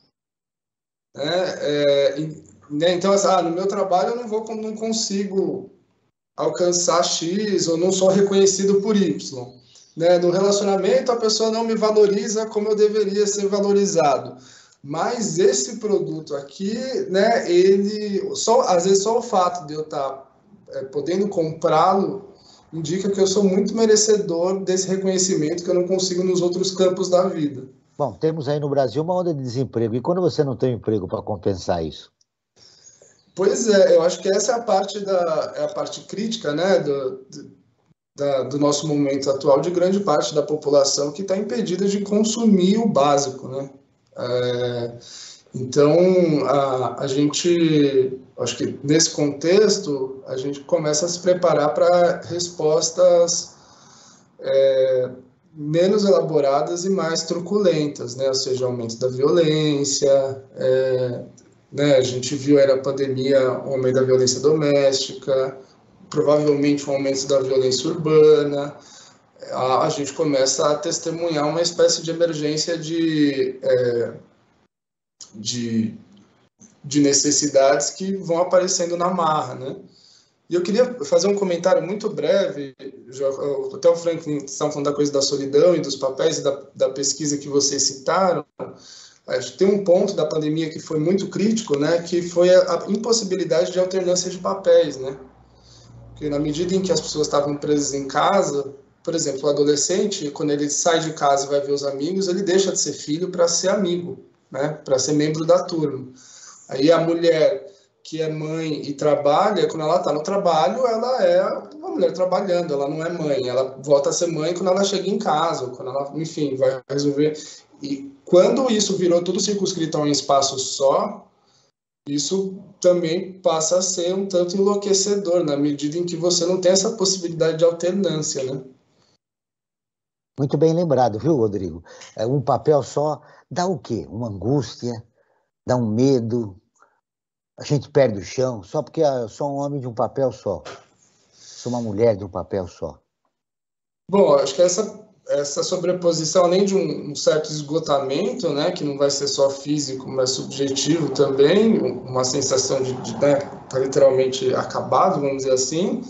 É, é, né? Então, assim, ah, no meu trabalho eu não, vou, não consigo alcançar X ou não sou reconhecido por Y. Né? No relacionamento, a pessoa não me valoriza como eu deveria ser valorizado. Mas esse produto aqui, né, ele, só, às vezes só o fato de eu estar é, podendo comprá-lo indica que eu sou muito merecedor desse reconhecimento que eu não consigo nos outros campos da vida. Bom, temos aí no Brasil uma onda de desemprego. E quando você não tem emprego para compensar isso? Pois é, eu acho que essa é a parte, da, é a parte crítica, né, do, da, do nosso momento atual, de grande parte da população que está impedida de consumir o básico, né? É, então, a, a gente, acho que nesse contexto, a gente começa a se preparar para respostas é, menos elaboradas e mais truculentas, né? Ou seja, aumento da violência, é, né? A gente viu aí na pandemia o aumento da violência doméstica, provavelmente um aumento da violência urbana, a, a gente começa a testemunhar uma espécie de emergência de, é, de, de necessidades que vão aparecendo na marra, né? E eu queria fazer um comentário muito breve, já, até o Franklin estava falando da coisa da solidão e dos papéis e da, da pesquisa que vocês citaram. Acho que tem um ponto da pandemia que foi muito crítico, né, que foi a, a impossibilidade de alternância de papéis, né? Porque na medida em que as pessoas estavam presas em casa, por exemplo, o adolescente, quando ele sai de casa e vai ver os amigos, ele deixa de ser filho para ser amigo, né, para ser membro da turma. Aí a mulher que é mãe e trabalha, quando ela está no trabalho, ela é uma mulher trabalhando, ela não é mãe, ela volta a ser mãe quando ela chega em casa, quando ela, enfim, vai resolver. E quando isso virou tudo circunscrito a um espaço só, isso também passa a ser um tanto enlouquecedor, na medida em que você não tem essa possibilidade de alternância, né? Muito bem lembrado, viu, Rodrigo? É, um papel só dá o quê? Uma angústia, dá um medo, a gente perde o chão, só porque eu sou um homem de um papel só, sou uma mulher de um papel só. Bom, acho que essa, essa sobreposição, além de um, um certo esgotamento, né, que não vai ser só físico, mas subjetivo também, uma sensação de estar tá literalmente acabado, vamos dizer assim,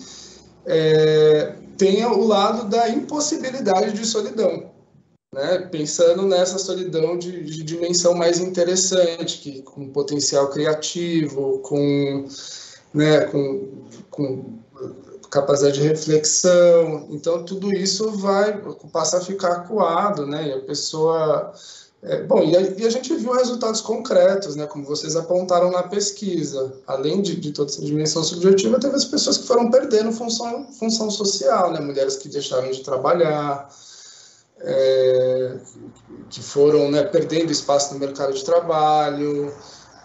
é, tem o lado da impossibilidade de solidão. Né, pensando nessa solidão de, de dimensão mais interessante, que, com potencial criativo, com, né, com, com capacidade de reflexão. Então, tudo isso vai passar a ficar acuado, né, e a pessoa... É, bom, e a, e a gente viu resultados concretos, né, como vocês apontaram na pesquisa. Além de, de toda essa dimensão subjetiva, teve as pessoas que foram perdendo função, função social, né, mulheres que deixaram de trabalhar, É, que foram, né, perdendo espaço no mercado de trabalho,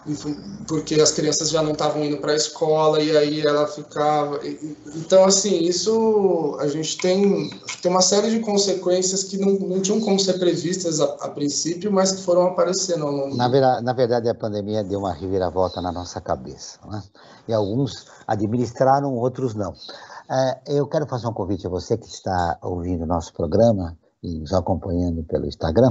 porque as crianças já não estavam indo para a escola e aí ela ficava... Então, assim, isso a gente tem, tem uma série de consequências que não, não tinham como ser previstas a, a princípio, mas que foram aparecendo ao longo. Na verdade, na verdade, a pandemia deu uma reviravolta na nossa cabeça, né? E alguns administraram, outros não. É, eu quero fazer um convite a você que está ouvindo o nosso programa e nos acompanhando pelo Instagram.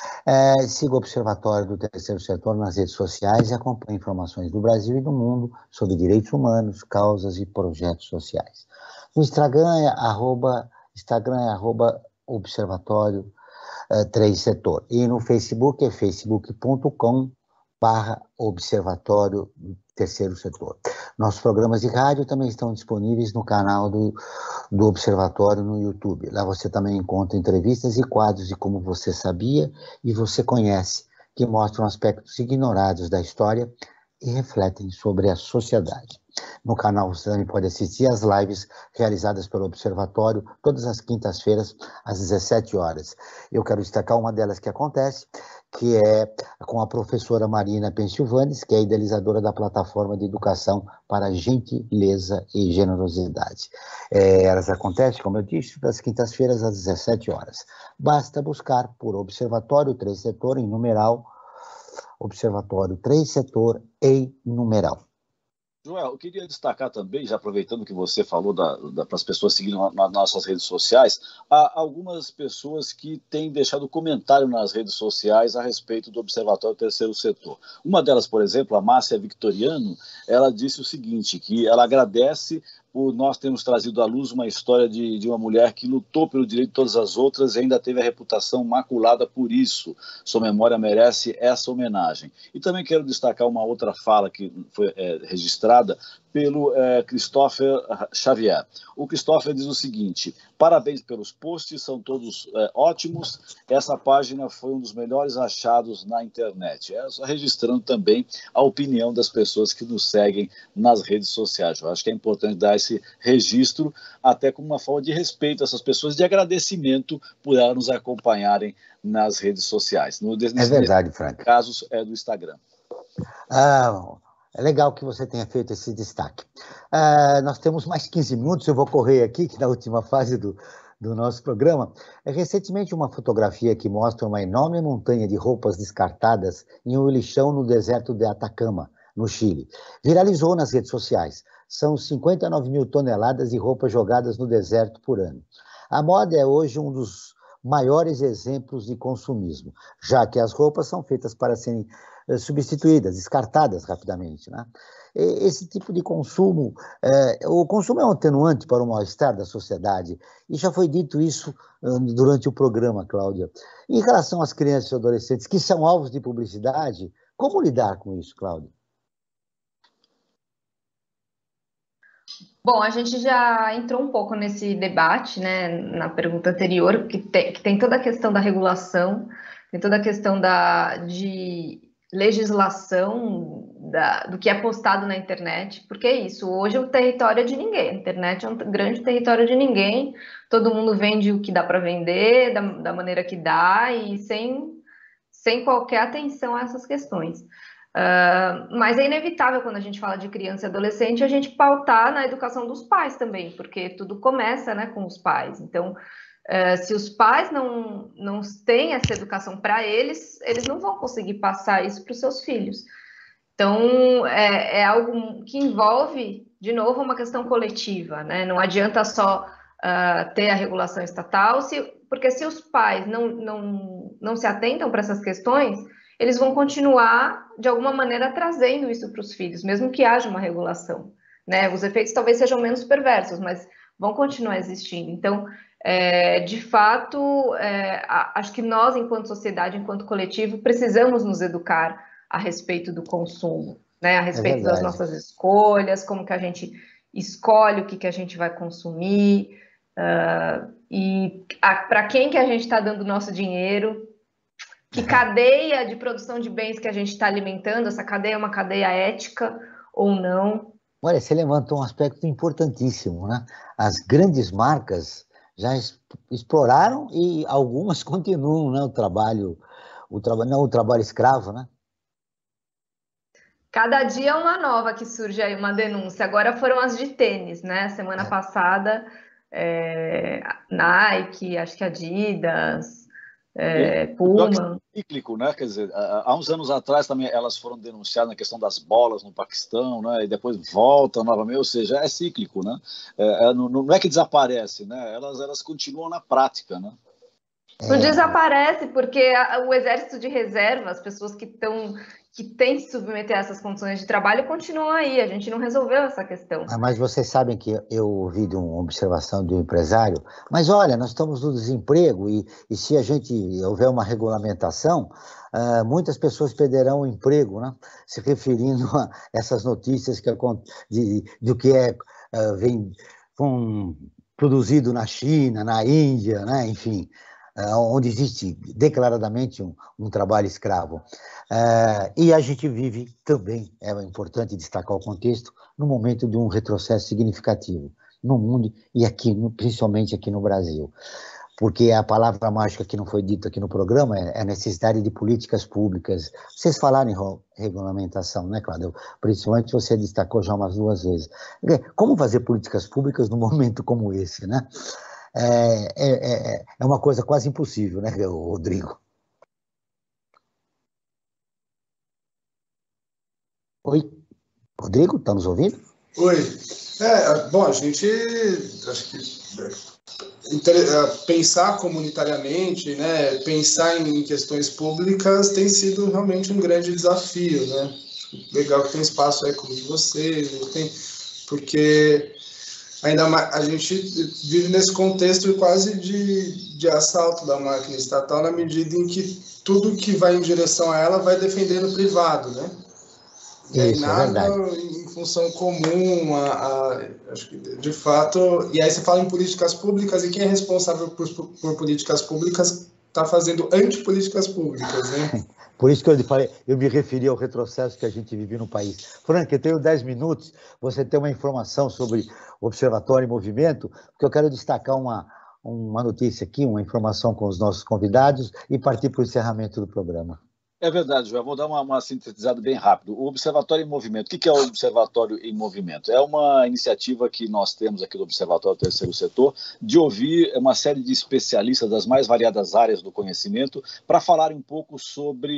É, siga o Observatório do Terceiro Setor nas redes sociais e acompanhe informações do Brasil e do mundo sobre direitos humanos, causas e projetos sociais. No Instagram é arroba, Instagram é arroba Observatório é, Três Setor. E no Facebook é facebook ponto com barra Observatório Terceiro Setor. Nossos programas de rádio também estão disponíveis no canal do, do Observatório no YouTube. Lá você também encontra entrevistas e quadros de Como Você Sabia e Você Conhece, que mostram aspectos ignorados da história e refletem sobre a sociedade. No canal você também pode assistir às lives realizadas pelo Observatório todas as quintas-feiras, às dezessete horas. Eu quero destacar uma delas que acontece, que é com a professora Marina Pensilvanes, que é idealizadora da plataforma de educação para gentileza e generosidade. É, elas acontecem, como eu disse, das quintas-feiras às dezessete horas. Basta buscar por Observatório Três Setor em numeral, Observatório Três Setor em numeral. Joel, eu queria destacar também, já aproveitando que você falou da, da, para as pessoas seguirem na, nas nossas redes sociais, há algumas pessoas que têm deixado comentário nas redes sociais a respeito do Observatório Terceiro Setor. Uma delas, por exemplo, a Márcia Victoriano, ela disse o seguinte, que ela agradece por nós termos trazido à luz uma história de, de uma mulher que lutou pelo direito de todas as outras e ainda teve a reputação maculada por isso. Sua memória merece essa homenagem. E também quero destacar uma outra fala que foi é, registrada pelo é, Christopher Xavier. O Christopher diz o seguinte: parabéns pelos posts, são todos é, ótimos. Essa página foi um dos melhores achados na internet. É, só registrando também a opinião das pessoas que nos seguem nas redes sociais. Eu acho que é importante dar esse registro, até como uma forma de respeito a essas pessoas, de agradecimento por elas nos acompanharem nas redes sociais. No, nesse, é verdade, Frank. Casos é do Instagram. Ah, é legal que você tenha feito esse destaque. Ah, nós temos mais quinze minutos, eu vou correr aqui, que na última fase do, do nosso programa. É recentemente uma fotografia que mostra uma enorme montanha de roupas descartadas em um lixão no deserto de Atacama, no Chile. Viralizou nas redes sociais. São cinquenta e nove mil toneladas de roupas jogadas no deserto por ano. A moda é hoje um dos maiores exemplos de consumismo, já que as roupas são feitas para serem substituídas, descartadas rapidamente, né? Esse tipo de consumo, é, o consumo é um atenuante para o mal-estar da sociedade, e já foi dito isso durante o programa, Cláudia. Em relação às crianças e adolescentes que são alvos de publicidade, como lidar com isso, Cláudia? Bom, a gente já entrou um pouco nesse debate, né, na pergunta anterior, que tem, que tem toda a questão da regulação, tem toda a questão da, de legislação da, do que é postado na internet, porque é isso, hoje o território é de ninguém, a internet é um grande território de ninguém, todo mundo vende o que dá para vender, da, da maneira que dá, e sem, sem qualquer atenção a essas questões. Uh, mas é inevitável, quando a gente fala de criança e adolescente, a gente pautar na educação dos pais também, porque tudo começa, né, com os pais. Então, uh, se os pais não, não têm essa educação para eles, eles não vão conseguir passar isso para os seus filhos. Então, é, é algo que envolve, de novo, uma questão coletiva, né? Não adianta só uh, ter a regulação estatal, se, porque se os pais não, não, não se atentam para essas questões, eles vão continuar, de alguma maneira, trazendo isso para os filhos, mesmo que haja uma regulação, né? Os efeitos talvez sejam menos perversos, mas vão continuar existindo. Então, é, de fato, é, acho que nós, enquanto sociedade, enquanto coletivo, precisamos nos educar a respeito do consumo, né? A respeito é das nossas escolhas, como que a gente escolhe o que, que a gente vai consumir, uh, e para quem que a gente está dando o nosso dinheiro, que cadeia de produção de bens que a gente está alimentando, essa cadeia é uma cadeia ética ou não? Olha, você levantou um aspecto importantíssimo, né? As grandes marcas já exploraram e algumas continuam, né? O trabalho, o, traba não, o trabalho escravo, né? Cada dia é uma nova que surge aí, uma denúncia. Agora foram as de tênis, né? Semana é. passada, é, Nike, acho que Adidas... É, Puma. É cíclico, né? Quer dizer, há uns anos atrás também elas foram denunciadas na questão das bolas no Paquistão, né? E depois voltam novamente, ou seja, é cíclico, né? É, não, não é que desaparece, né? Elas, elas continuam na prática, né? Não desaparece, porque o exército de reserva, as pessoas que estão, que têm que se submeter a essas condições de trabalho, continuam aí. A gente não resolveu essa questão. Mas vocês sabem que eu ouvi de uma observação de um empresário, mas olha, nós estamos no desemprego e, e se a gente houver uma regulamentação, uh, muitas pessoas perderão o emprego, né? Se referindo a essas notícias que, de, do que é, uh, vem um, produzido na China, na Índia, né? Enfim... onde existe declaradamente um, um trabalho escravo. Uh, e a gente vive também, é importante destacar o contexto, no momento de um retrocesso significativo no mundo e aqui, no, principalmente aqui no Brasil. Porque a palavra mágica que não foi dita aqui no programa é a necessidade de políticas públicas. Vocês falaram em regulamentação, né, Cláudio? Principalmente você destacou já umas duas vezes. Como fazer políticas públicas num momento como esse, né? É, é, é uma coisa quase impossível, né, Rodrigo? Oi? Rodrigo, está nos ouvindo? Oi. É, bom, a gente acho que pensar comunitariamente, né, pensar em questões públicas tem sido realmente um grande desafio, né? Legal que tem espaço aí como de vocês, tem, porque ainda mais, a gente vive nesse contexto quase de, de assalto da máquina estatal, na medida em que tudo que vai em direção a ela vai defendendo o privado, né? E aí nada é em função comum, a, a, acho que de fato... E aí você fala em políticas públicas, e quem é responsável por, por políticas públicas está fazendo antipolíticas públicas, né? Por isso que eu, falei, eu me referi ao retrocesso que a gente vive no país. Frank, eu tenho dez minutos, você tem uma informação sobre o Observatório em Movimento, porque eu quero destacar uma, uma notícia aqui, uma informação com os nossos convidados e partir para o encerramento do programa. É verdade, João. Vou dar uma, uma sintetizada bem rápido. O Observatório em Movimento. O que é o Observatório em Movimento? É uma iniciativa que nós temos aqui do Observatório do Terceiro Setor de ouvir uma série de especialistas das mais variadas áreas do conhecimento para falar um pouco sobre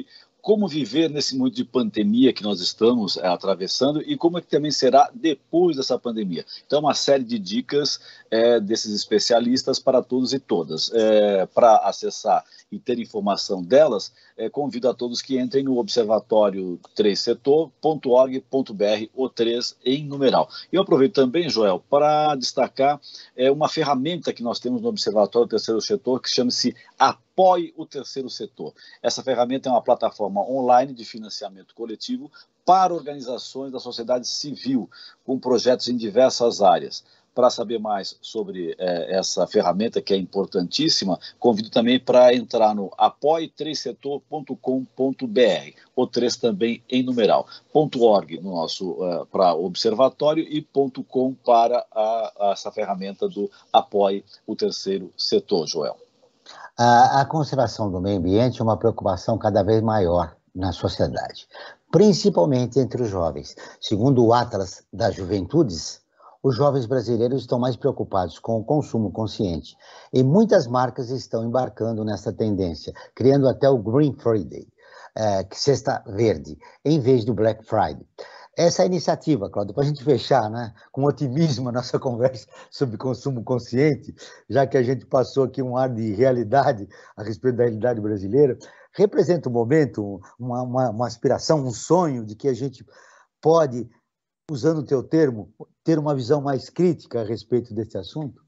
como viver nesse momento de pandemia que nós estamos é, atravessando e como é que também será depois dessa pandemia. Então, uma série de dicas é, desses especialistas para todos e todas. É, para acessar e ter informação delas, é, convido a todos que entrem no observatório três setor ponto org ponto br, o três em numeral. Eu aproveito também, Joel, para destacar é, uma ferramenta que nós temos no Observatório Terceiro Setor, que chama-se Apoie o Terceiro Setor. Essa ferramenta é uma plataforma online de financiamento coletivo para organizações da sociedade civil, com projetos em diversas áreas. Para saber mais sobre eh, essa ferramenta, que é importantíssima, convido também para entrar no apoie três setor ponto com ponto br, o três também em numeral, .org no nosso uh, para observatório e .com para a, a essa ferramenta do Apoie o Terceiro Setor, Joel. A, a conservação do meio ambiente é uma preocupação cada vez maior na sociedade, principalmente entre os jovens. Segundo o Atlas das Juventudes, os jovens brasileiros estão mais preocupados com o consumo consciente e muitas marcas estão embarcando nessa tendência, criando até o Green Friday, é, que sexta verde, em vez do Black Friday. Essa iniciativa, Cláudio, para a gente fechar, né, com otimismo a nossa conversa sobre consumo consciente, já que a gente passou aqui um ar de realidade a respeito da realidade brasileira, representa um momento, uma, uma, uma aspiração, um sonho de que a gente pode, usando o teu termo, ter uma visão mais crítica a respeito desse assunto?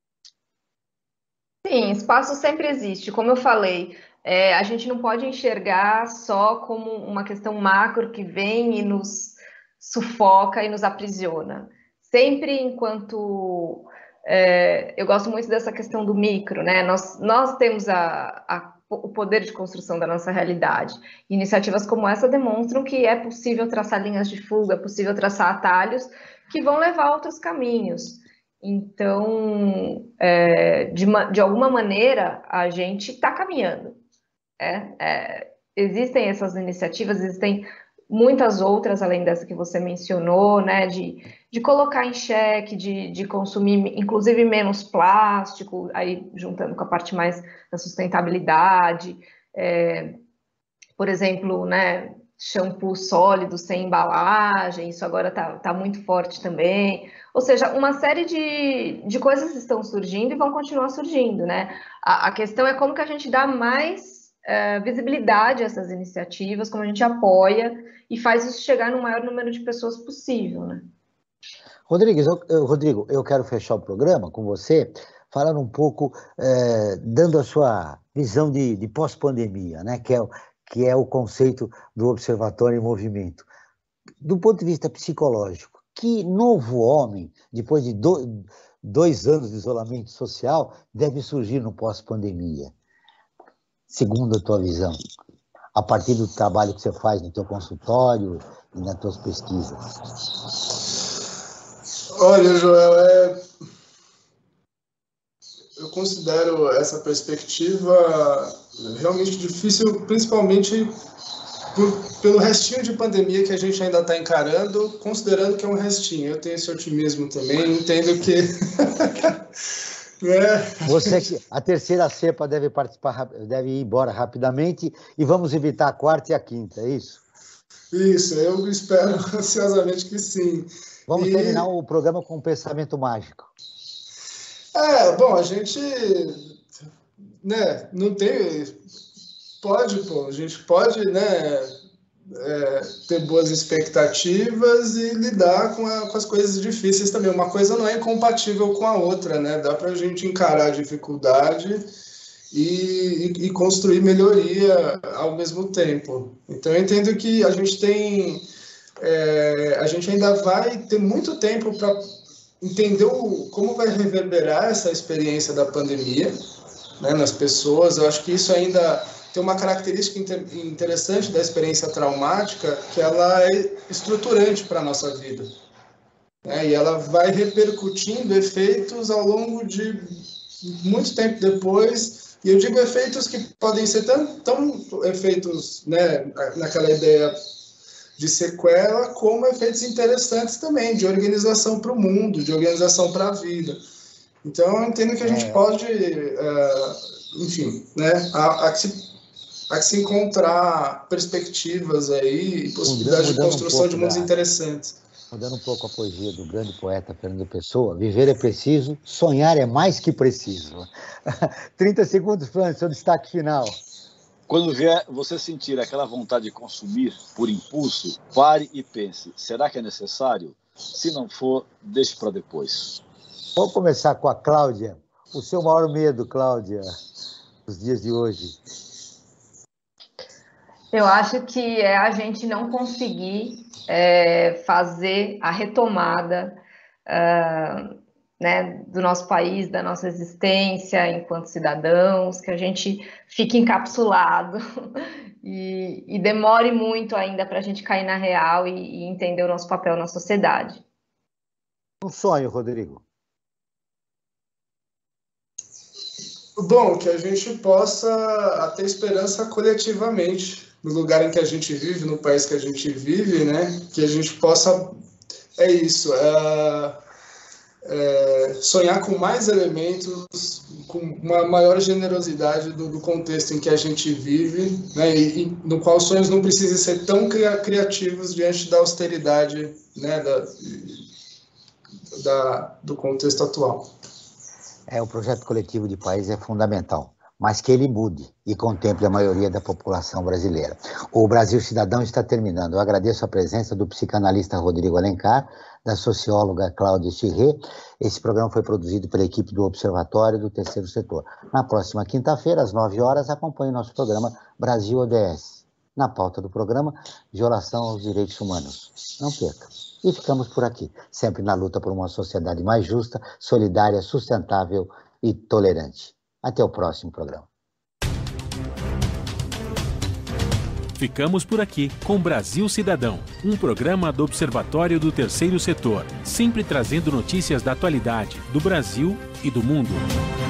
Sim, espaço sempre existe. Como eu falei, é, a gente não pode enxergar só como uma questão macro que vem e nos sufoca e nos aprisiona. Sempre enquanto... É, eu gosto muito dessa questão do micro, né? Nós, nós temos a, a, o poder de construção da nossa realidade. Iniciativas como essa demonstram que é possível traçar linhas de fuga, é possível traçar atalhos que vão levar a outros caminhos. Então, é, de, de alguma maneira, a gente está caminhando. É, é, existem essas iniciativas, existem muitas outras, além dessa que você mencionou, né, de, de colocar em xeque, de, de consumir, inclusive, menos plástico, aí juntando com a parte mais da sustentabilidade, é, por exemplo, né, shampoo sólido sem embalagem, isso agora está tá muito forte também. Ou seja, uma série de, de coisas estão surgindo e vão continuar surgindo, né? A, a questão é como que a gente dá mais uh, visibilidade a essas iniciativas, como a gente apoia e faz isso chegar no maior número de pessoas possível, né? Rodrigues, eu, eu, Rodrigo, eu quero fechar o programa com você, falando um pouco, é, dando a sua visão de, de pós-pandemia, né? Que é, que é o conceito do Observatório em Movimento. Do ponto de vista psicológico, que novo homem, depois de do, dois anos de isolamento social, deve surgir no pós-pandemia? Segundo a tua visão, a partir do trabalho que você faz no teu consultório e nas tuas pesquisas. Olha, Joel, é... eu considero essa perspectiva realmente difícil, principalmente por, pelo restinho de pandemia que a gente ainda está encarando, considerando que é um restinho. Eu tenho esse otimismo também, entendo que... é. Você que a terceira cepa deve participar, deve ir embora rapidamente e vamos evitar a quarta e a quinta, é isso? Isso, eu espero ansiosamente que sim. Vamos e... terminar o programa com um pensamento mágico. É, bom, a gente, né, não tem, pode, pô, a gente pode, né, é, ter boas expectativas e lidar com, a, com as coisas difíceis também. Uma coisa não é incompatível com a outra, né, dá pra gente encarar a dificuldade e, e, e construir melhoria ao mesmo tempo. Então eu entendo que a gente tem, é, a gente ainda vai ter muito tempo para entender o, como vai reverberar essa experiência da pandemia, né, nas pessoas. Eu acho que isso ainda tem uma característica inter, interessante da experiência traumática, que ela é estruturante para a nossa vida, né, e ela vai repercutindo efeitos ao longo de muito tempo depois. E eu digo efeitos que podem ser tão, tão efeitos, né, naquela ideia de sequela, como efeitos interessantes também, de organização para o mundo, de organização para a vida. Então, eu entendo que a gente é. pode, uh, enfim, né, a, a, a se encontrar perspectivas aí e possibilidades de construção um de mundos da, interessantes. Mudando um pouco a poesia do grande poeta Fernando Pessoa, viver é preciso, sonhar é mais que preciso. trinta segundos, Fran, seu destaque final. Quando vier você sentir aquela vontade de consumir por impulso, pare e pense, será que é necessário? Se não for, deixe para depois. Vamos começar com a Cláudia. O seu maior medo, Cláudia, nos dias de hoje? Eu acho que é a gente não conseguir é, fazer a retomada uh, né, do nosso país, da nossa existência enquanto cidadãos, que a gente fique encapsulado e, e demore muito ainda para a gente cair na real e, e entender o nosso papel na sociedade. Um sonho, Rodrigo. Bom, que a gente possa ter esperança coletivamente no lugar em que a gente vive, no país que a gente vive, né? Que a gente possa, é isso, é, é, sonhar com mais elementos, com uma maior generosidade do, do contexto em que a gente vive, né? E, e no qual os sonhos não precisem ser tão cria, criativos diante da austeridade, né? Da, da, do contexto atual. É, o projeto coletivo de país é fundamental, mas que ele mude e contemple a maioria da população brasileira. O Brasil Cidadão está terminando. Eu agradeço a presença do psicanalista Rodrigo Alencar, da socióloga Cláudia Chirré. Esse programa foi produzido pela equipe do Observatório do Terceiro Setor. Na próxima quinta-feira, às nove horas, acompanhe o nosso programa Brasil O D S. Na pauta do programa, violação aos direitos humanos. Não perca. E ficamos por aqui, sempre na luta por uma sociedade mais justa, solidária, sustentável e tolerante. Até o próximo programa. Ficamos por aqui com Brasil Cidadão, um programa do Observatório do Terceiro Setor, sempre trazendo notícias da atualidade, do Brasil e do mundo.